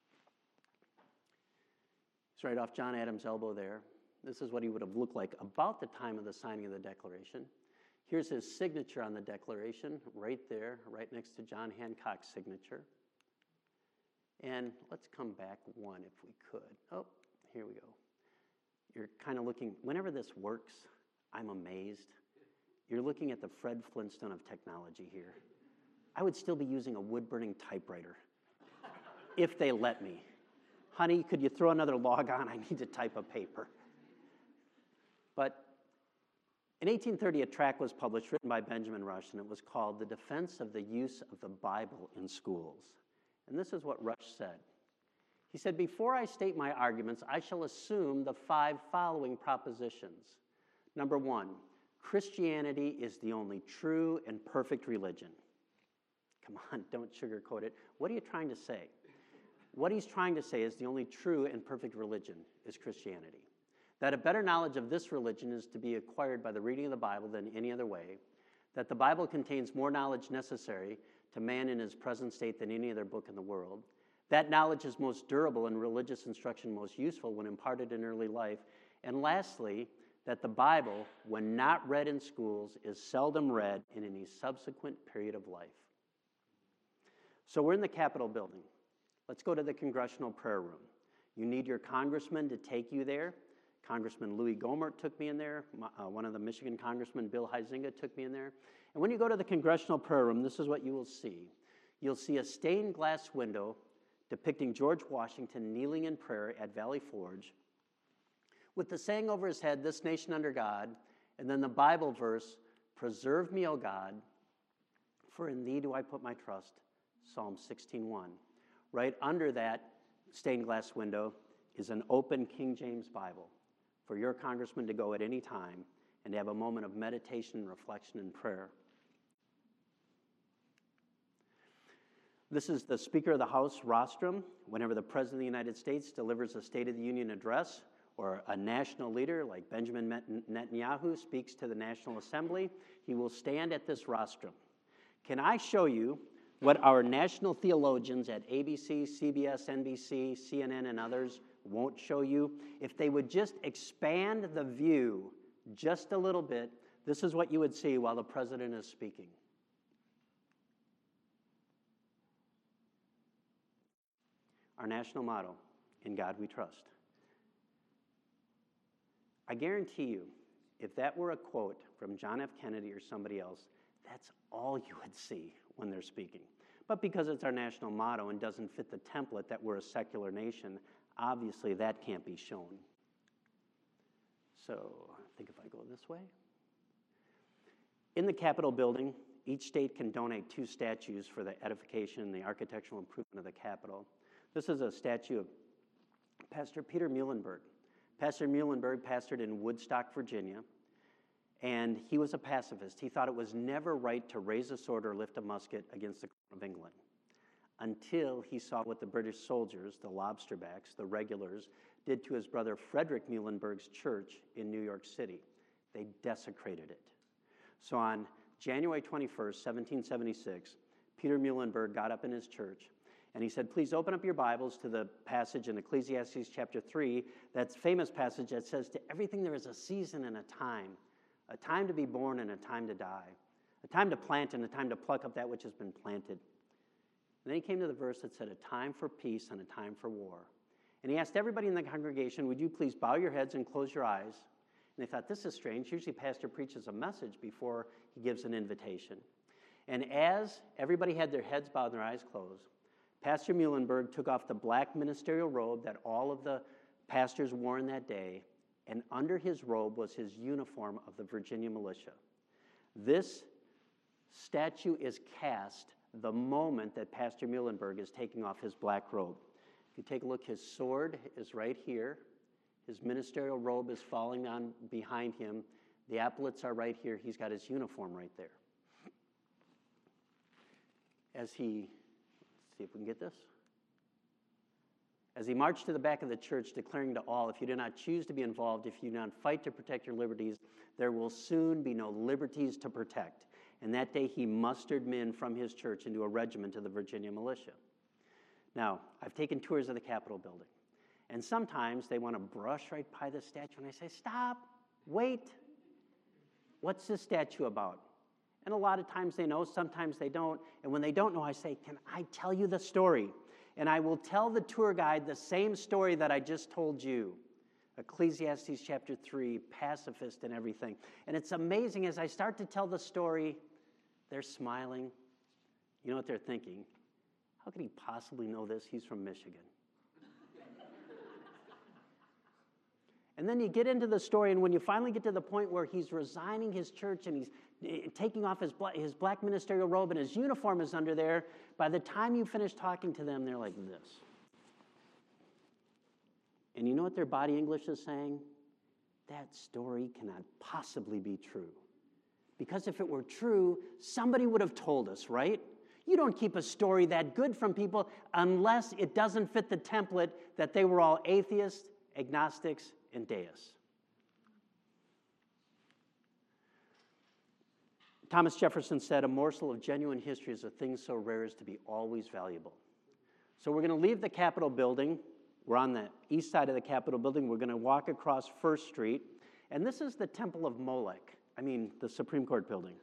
It's right off John Adams' elbow there. This is what he would have looked like about the time of the signing of the Declaration. Here's his signature on the Declaration, right there, right next to John Hancock's signature. And let's come back one if we could. Oh, here we go. You're kind of looking, whenever this works, I'm amazed. You're looking at the Fred Flintstone of technology here. I would still be using a wood-burning typewriter if they let me. Honey, could you throw another log on? I need to type a paper. But in eighteen thirty, a tract was published written by Benjamin Rush, and it was called The Defense of the Use of the Bible in Schools. And this is what Rush said. He said, before I state my arguments, I shall assume the five following propositions. Number one, Christianity is the only true and perfect religion. Come on, don't sugarcoat it. What are you trying to say? What he's trying to say is the only true and perfect religion is Christianity. That a better knowledge of this religion is to be acquired by the reading of the Bible than any other way, that the Bible contains more knowledge necessary to man in his present state than any other book in the world, that knowledge is most durable and religious instruction most useful when imparted in early life, and lastly, that the Bible, when not read in schools, is seldom read in any subsequent period of life. So we're in the Capitol building. Let's go to the Congressional Prayer Room. You need your congressman to take you there. Congressman Louis Gohmert took me in there. Uh, one of the Michigan congressmen, Bill Huizenga, took me in there. And when you go to the Congressional Prayer Room, this is what you will see. You'll see a stained glass window depicting George Washington kneeling in prayer at Valley Forge with the saying over his head, "This nation under God," and then the Bible verse, "Preserve me, O God, for in thee do I put my trust," Psalm sixteen one. Right under that stained glass window is an open King James Bible for your congressman to go at any time and to have a moment of meditation, reflection, and prayer. This is the Speaker of the House rostrum. Whenever the President of the United States delivers a State of the Union address, or a national leader like Benjamin Netanyahu speaks to the National Assembly, he will stand at this rostrum. Can I show you what our national theologians at A B C, C B S, N B C, C N N, and others won't show you? If they would just expand the view just a little bit, this is what you would see while the President is speaking. Our national motto, "In God We Trust." I guarantee you, if that were a quote from John F. Kennedy or somebody else, that's all you would see when they're speaking. But because it's our national motto and doesn't fit the template that we're a secular nation, obviously that can't be shown. So I think if I go this way. In the Capitol building, each state can donate two statues for the edification and the architectural improvement of the Capitol. This is a statue of Pastor Peter Muhlenberg. Pastor Muhlenberg pastored in Woodstock, Virginia, and he was a pacifist. He thought it was never right to raise a sword or lift a musket against the Crown of England until he saw what the British soldiers, the lobsterbacks, the regulars, did to his brother Frederick Muhlenberg's church in New York City. They desecrated it. So on January twenty-first, seventeen seventy-six, Peter Muhlenberg got up in his church and he said, "Please open up your Bibles to the passage in Ecclesiastes chapter three, that famous passage that says, to everything there is a season and a time, a time to be born and a time to die, a time to plant and a time to pluck up that which has been planted." And then he came to the verse that said, "A time for peace and a time for war." And he asked everybody in the congregation, "Would you please bow your heads and close your eyes?" And they thought, this is strange. Usually pastor preaches a message before he gives an invitation. And as everybody had their heads bowed and their eyes closed, Pastor Muhlenberg took off the black ministerial robe that all of the pastors wore in that day, and under his robe was his uniform of the Virginia militia. This statue is cast the moment that Pastor Muhlenberg is taking off his black robe. If you take a look, his sword is right here. His ministerial robe is falling on behind him. The epaulets are right here. He's got his uniform right there. As he See if we can get this. As he marched to the back of the church, declaring to all, "If you do not choose to be involved, if you do not fight to protect your liberties, there will soon be no liberties to protect." And that day he mustered men from his church into a regiment of the Virginia militia. Now, I've taken tours of the Capitol building, and sometimes they want to brush right by the statue, and I say, "Stop, wait. What's this statue about?" And a lot of times they know, sometimes they don't. And when they don't know, I say, "Can I tell you the story?" And I will tell the tour guide the same story that I just told you. Ecclesiastes chapter three, pacifist and everything. And it's amazing, as I start to tell the story, they're smiling. You know what they're thinking? How could he possibly know this? He's from Michigan. And then you get into the story, and when you finally get to the point where he's resigning his church and he's taking off his black, his black ministerial robe and his uniform is under there, by the time you finish talking to them, they're like this. And you know what their body English is saying? That story cannot possibly be true. Because if it were true, somebody would have told us, right? You don't keep a story that good from people unless it doesn't fit the template that they were all atheists, agnostics, and deists. Thomas Jefferson said, "A morsel of genuine history is a thing so rare as to be always valuable." So we're going to leave the Capitol building. We're on the east side of the Capitol building. We're going to walk across First Street. And this is the Temple of Molech. I mean, the Supreme Court building.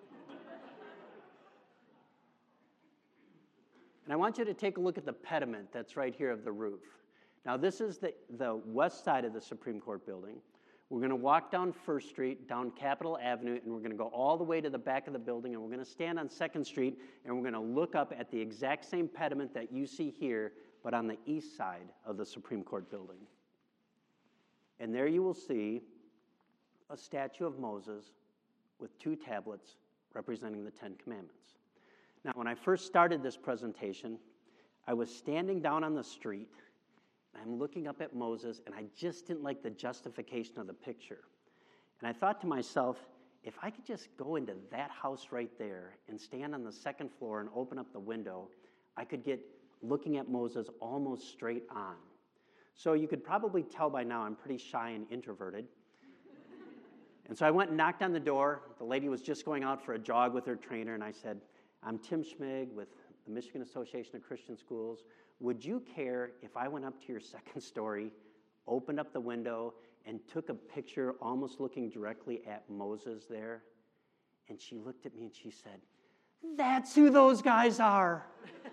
And I want you to take a look at the pediment that's right here of the roof. Now, this is the, the west side of the Supreme Court building. We're going to walk down First Street, down Capitol Avenue, and we're going to go all the way to the back of the building, and we're going to stand on Second Street, and we're going to look up at the exact same pediment that you see here, but on the east side of the Supreme Court building. And there you will see a statue of Moses with two tablets representing the Ten Commandments. Now, when I first started this presentation, I was standing down on the street, and I'm looking up at Moses, and I just didn't like the justification of the picture. And I thought to myself, if I could just go into that house right there and stand on the second floor and open up the window, I could get looking at Moses almost straight on. So you could probably tell by now I'm pretty shy and introverted. And so I went and knocked on the door. The lady was just going out for a jog with her trainer, and I said, I'm Tim Schmig with the Michigan Association of Christian Schools. Would you care if I went up to your second story, opened up the window, and took a picture almost looking directly at Moses there? And she looked at me and she said, that's who those guys are.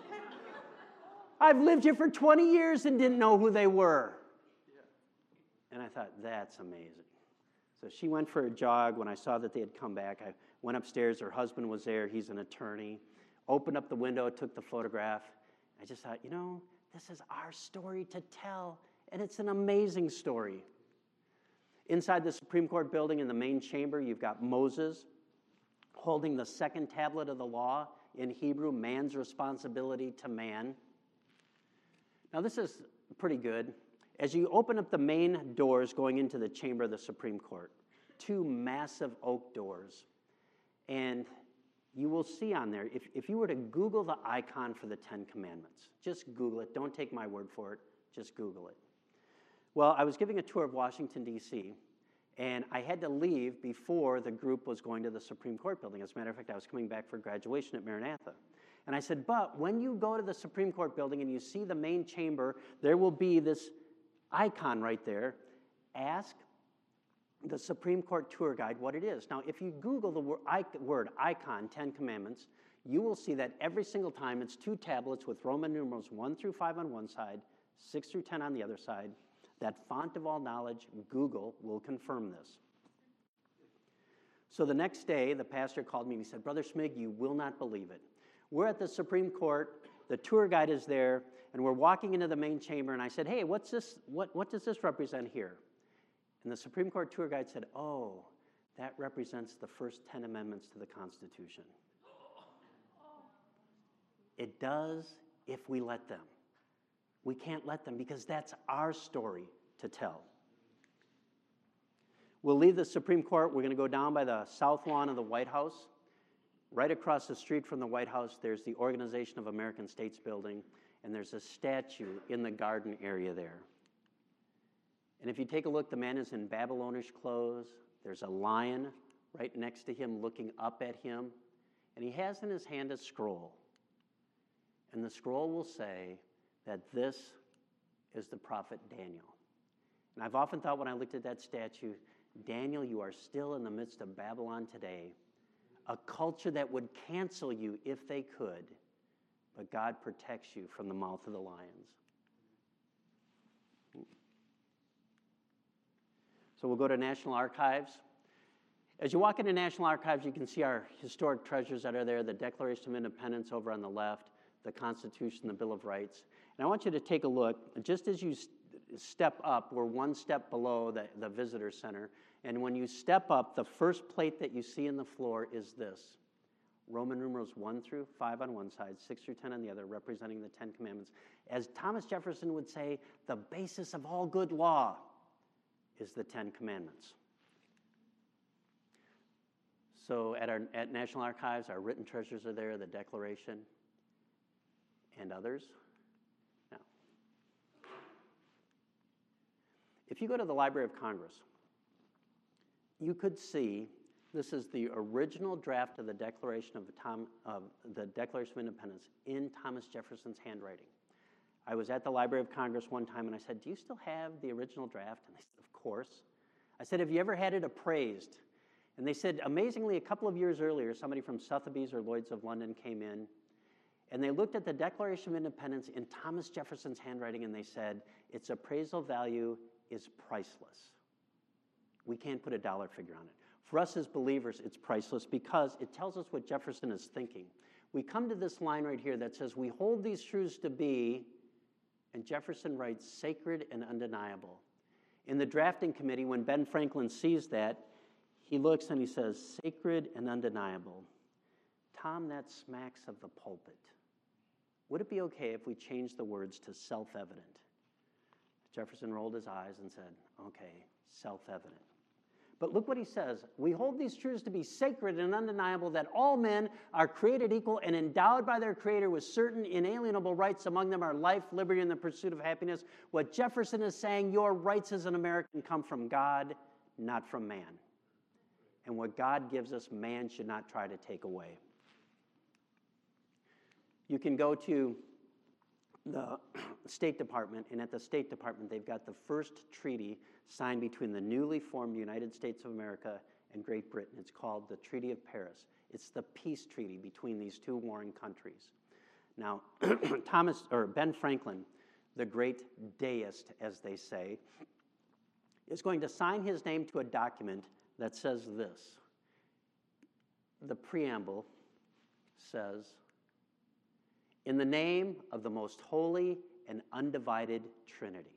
I've lived here for twenty years and didn't know who they were. And I thought, that's amazing. So she went for a jog. When I saw that they had come back, I went upstairs. Her husband was there. He's an attorney. Opened up the window, took the photograph. I just thought, you know, this is our story to tell, and it's an amazing story. Inside the Supreme Court building in the main chamber, you've got Moses holding the second tablet of the law, in Hebrew, man's responsibility to man. Now, this is pretty good. As you open up the main doors going into the chamber of the Supreme Court, two massive oak doors, and you will see on there, if, if you were to Google the icon for the Ten Commandments, just Google it. Don't take my word for it. Just Google it. Well, I was giving a tour of Washington, D C, and I had to leave before the group was going to the Supreme Court building. As a matter of fact, I was coming back for graduation at Maranatha. And I said, but when you go to the Supreme Court building and you see the main chamber, there will be this icon right there. Ask the Supreme Court tour guide what it is. Now, if you Google the word icon, Ten Commandments, you will see that every single time it's two tablets with Roman numerals one through five on one side, six through ten on the other side. That font of all knowledge, Google, will confirm this. So the next day, the pastor called me and he said, Brother Schmig, you will not believe it. We're at the Supreme Court, the tour guide is there, and we're walking into the main chamber, and I said, hey, what's this? What, what does this represent here? And the Supreme Court tour guide said, oh, that represents the first ten amendments to the Constitution. It does if we let them. We can't let them because that's our story to tell. We'll leave the Supreme Court. We're going to go down by the south lawn of the White House. Right across the street from the White House, there's the Organization of American States building, and there's a statue in the garden area there. And if you take a look, the man is in Babylonish clothes. There's a lion right next to him looking up at him, and he has in his hand a scroll. And the scroll will say that this is the prophet Daniel. And I've often thought when I looked at that statue, Daniel, you are still in the midst of Babylon today, a culture that would cancel you if they could, but God protects you from the mouth of the lions. So we'll go to National Archives. As you walk into National Archives, you can see our historic treasures that are there, the Declaration of Independence over on the left, the Constitution, the Bill of Rights. And I want you to take a look. Just as you st- step up, we're one step below the, the Visitor Center. And when you step up, the first plate that you see in the floor is this. Roman numerals one through five on one side, six through ten on the other, representing the Ten Commandments. As Thomas Jefferson would say, the basis of all good law is the Ten Commandments. So at our at National Archives, our written treasures are there, the Declaration, and others. Now, if you go to the Library of Congress, you could see this is the original draft of the Declaration of, Tom, of the Declaration of Independence in Thomas Jefferson's handwriting. I was at the Library of Congress one time and I said, do you still have the original draft? And they said, of course. I said, have you ever had it appraised? And they said, amazingly, a couple of years earlier, somebody from Sotheby's or Lloyd's of London came in, and they looked at the Declaration of Independence in Thomas Jefferson's handwriting, and they said, its appraisal value is priceless. We can't put a dollar figure on it. For us as believers, it's priceless because it tells us what Jefferson is thinking. We come to this line right here that says, we hold these truths to be, and Jefferson writes, sacred and undeniable. In the drafting committee, when Ben Franklin sees that, he looks and he says, sacred and undeniable. Tom, that smacks of the pulpit. Would it be okay if we changed the words to self-evident? Jefferson rolled his eyes and said, okay, self-evident. But look what he says. We hold these truths to be sacred and undeniable, that all men are created equal and endowed by their Creator with certain inalienable rights. Among them are life, liberty, and the pursuit of happiness. What Jefferson is saying, your rights as an American come from God, not from man. And what God gives us, man should not try to take away. You can go to the State Department, and at the State Department, they've got the first treaty signed between the newly formed United States of America and Great Britain. It's called the Treaty of Paris. It's the peace treaty between these two warring countries. Now, Thomas or Ben Franklin, the great deist, as they say, is going to sign his name to a document that says this. The preamble says, in the name of the most holy and undivided Trinity.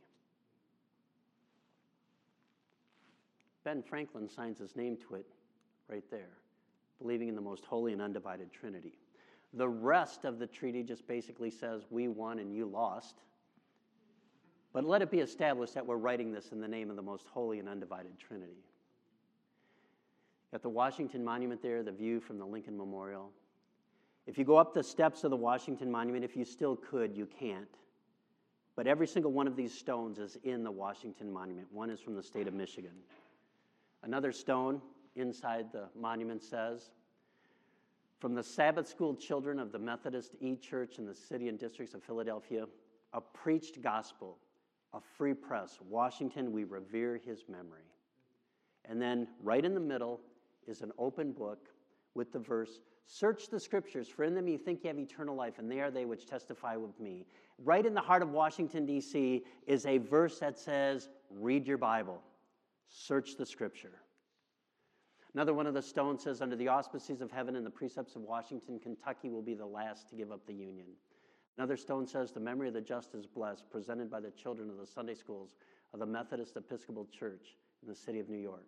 Ben Franklin signs his name to it right there, believing in the most holy and undivided Trinity. The rest of the treaty just basically says, we won and you lost. But let it be established that we're writing this in the name of the most holy and undivided Trinity. At the Washington Monument there, the view from the Lincoln Memorial. If you go up the steps of the Washington Monument, if you still could, you can't. But every single one of these stones is in the Washington Monument. One is from the state of Michigan. Another stone inside the monument says, from the Sabbath school children of the Methodist E-Church in the city and districts of Philadelphia, a preached gospel, a free press, Washington, we revere his memory. And then right in the middle is an open book with the verse, search the scriptures, for in them you think you have eternal life, and they are they which testify with me. Right in the heart of Washington, D C is a verse that says, read your Bible, search the scripture. Another one of the stones says, under the auspices of heaven and the precepts of Washington, Kentucky will be the last to give up the Union. Another stone says, the memory of the just is blessed, presented by the children of the Sunday schools of the Methodist Episcopal Church in the city of New York.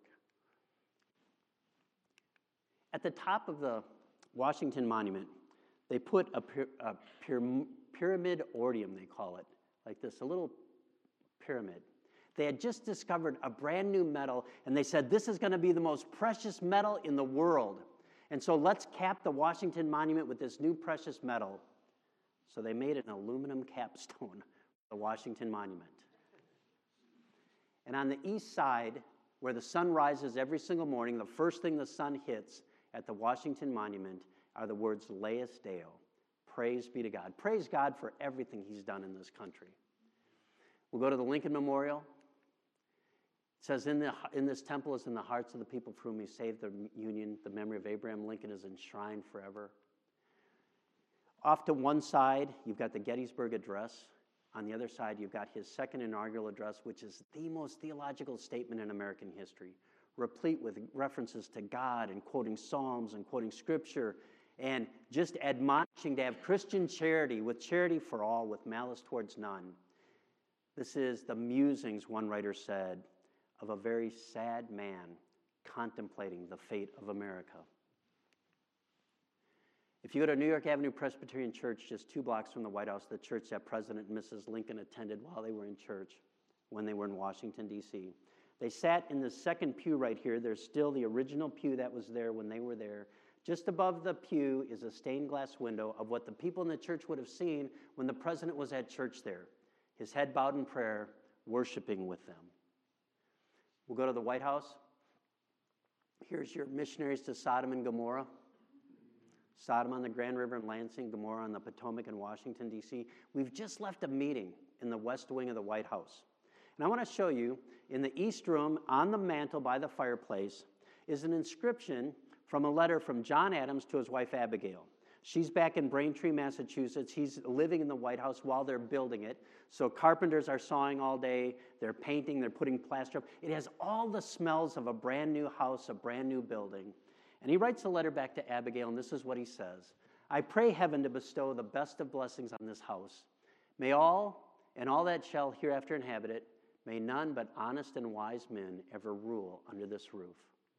At the top of the Washington Monument, they put a, py- a pyram- pyramid ordium, they call it, like this, a little pyramid. They had just discovered a brand new metal, and they said, this is going to be the most precious metal in the world. And so let's cap the Washington Monument with this new precious metal. So they made an aluminum capstone for the Washington Monument. And on the east side, where the sun rises every single morning, the first thing the sun hits at the Washington Monument are the words Laus Deo, praise be to God. Praise God for everything he's done in this country. We'll go to the Lincoln Memorial. It says, in, the, in this temple is in the hearts of the people for whom he saved the Union. The memory of Abraham Lincoln is enshrined forever. Off to one side, you've got the Gettysburg Address. On the other side, you've got his second inaugural address, which is the most theological statement in American history, replete with references to God and quoting Psalms and quoting Scripture and just admonishing to have Christian charity, with charity for all, with malice towards none. This is the musings, one writer said, of a very sad man contemplating the fate of America. If you go to New York Avenue Presbyterian Church, just two blocks from the White House, the church that President and Missus Lincoln attended while they were in church, when they were in Washington, D C They sat in the second pew right here. There's still the original pew that was there when they were there. Just above the pew is a stained glass window of what the people in the church would have seen when the president was at church there, his head bowed in prayer, worshiping with them. We'll go to the White House. Here's your missionaries to Sodom and Gomorrah. Sodom on the Grand River in Lansing, Gomorrah on the Potomac in Washington, D C We've just left a meeting in the West Wing of the White House. And I want to show you, in the east room, on the mantle by the fireplace, is an inscription from a letter from John Adams to his wife Abigail. She's back in Braintree, Massachusetts. He's living in the White House while they're building it. So carpenters are sawing all day. They're painting. They're putting plaster up. It has all the smells of a brand new house, a brand new building. And he writes a letter back to Abigail, and this is what he says. I pray heaven to bestow the best of blessings on this house. May all and all that shall hereafter inhabit it, may none but honest and wise men ever rule under this roof.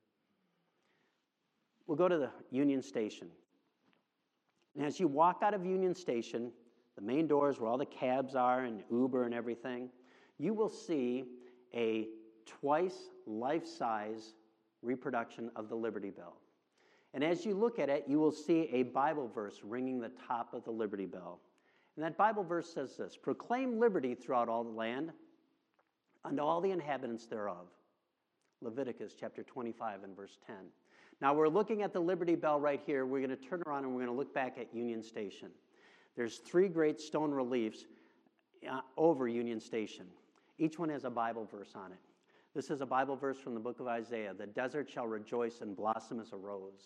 We'll go to the Union Station. And as you walk out of Union Station, the main doors where all the cabs are and Uber and everything, you will see a twice life-size reproduction of the Liberty Bell. And as you look at it, you will see a Bible verse ringing the top of the Liberty Bell. And that Bible verse says this, proclaim liberty throughout all the land unto all the inhabitants thereof. Leviticus chapter twenty-five and verse ten. Now we're looking at the Liberty Bell right here. We're going to turn around and we're going to look back at Union Station. There's three great stone reliefs uh, over Union Station. Each one has a Bible verse on it. This is a Bible verse from the book of Isaiah. The desert shall rejoice and blossom as a rose.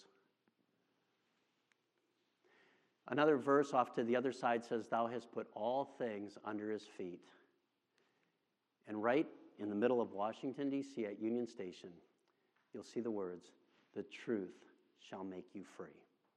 Another verse off to the other side says, thou hast put all things under his feet. And right in the middle of Washington, D C at Union Station, you'll see the words, the truth shall make you free.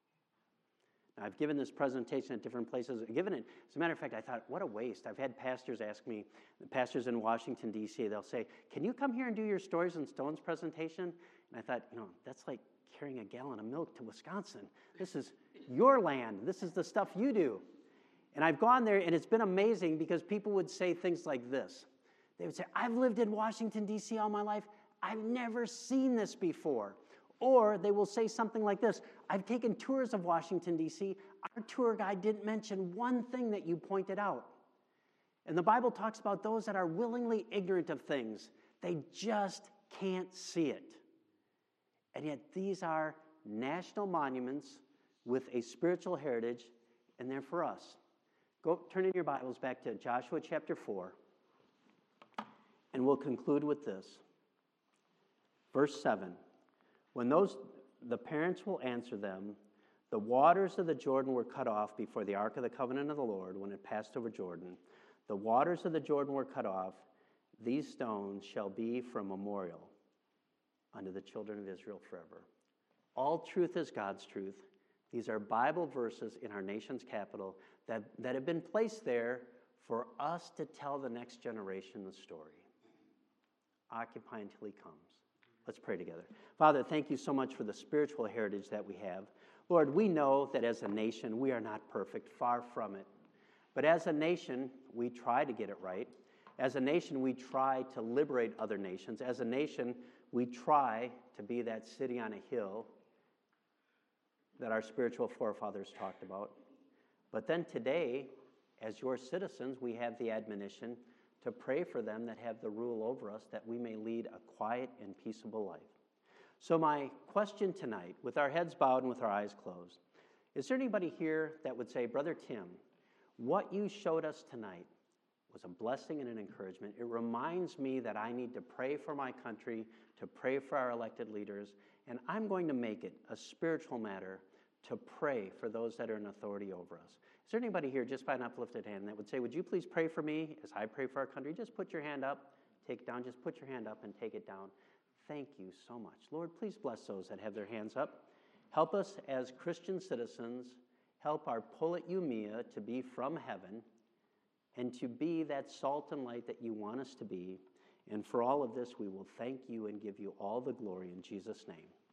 Now, I've given this presentation at different places. I've given it, as a matter of fact, I thought, what a waste. I've had pastors ask me, the pastors in Washington, D C, they'll say, can you come here and do your Stories and Stones presentation? And I thought, you know, that's like carrying a gallon of milk to Wisconsin. This is your land. This is the stuff you do. And I've gone there, and it's been amazing because people would say things like this. They would say, I've lived in Washington, D C all my life. I've never seen this before. Or they will say something like this, I've taken tours of Washington, D C Our tour guide didn't mention one thing that you pointed out. And the Bible talks about those that are willingly ignorant of things. They just can't see it. And yet these are national monuments with a spiritual heritage, and they're for us. Go turn in your Bibles back to Joshua chapter four, and we'll conclude with this. Verse seven. When those, the parents will answer them, the waters of the Jordan were cut off before the ark of the covenant of the Lord when it passed over Jordan. The waters of the Jordan were cut off. These stones shall be for a memorial unto the children of Israel forever. All truth is God's truth. These are Bible verses in our nation's capital that, that have been placed there for us to tell the next generation the story. Occupy until he comes. Let's pray together. Father, thank you so much for the spiritual heritage that we have. Lord, we know that as a nation, we are not perfect, far from it. But as a nation, we try to get it right. As a nation, we try to liberate other nations. As a nation, we try to be that city on a hill that our spiritual forefathers talked about. But then today, as your citizens, we have the admonition to pray for them that have the rule over us, that we may lead a quiet and peaceable life. So my question tonight, with our heads bowed and with our eyes closed, is there anybody here that would say, Brother Tim, what you showed us tonight was a blessing and an encouragement. It reminds me that I need to pray for my country, to pray for our elected leaders, and I'm going to make it a spiritual matter to pray for those that are in authority over us. Is there anybody here, just by an uplifted hand, that would say, would you please pray for me as I pray for our country? Just put your hand up, take it down. Just put your hand up and take it down. Thank you so much. Lord, please bless those that have their hands up. Help us as Christian citizens, help our Pulit Umeå to be from heaven and to be that salt and light that you want us to be. And for all of this, we will thank you and give you all the glory in Jesus' name.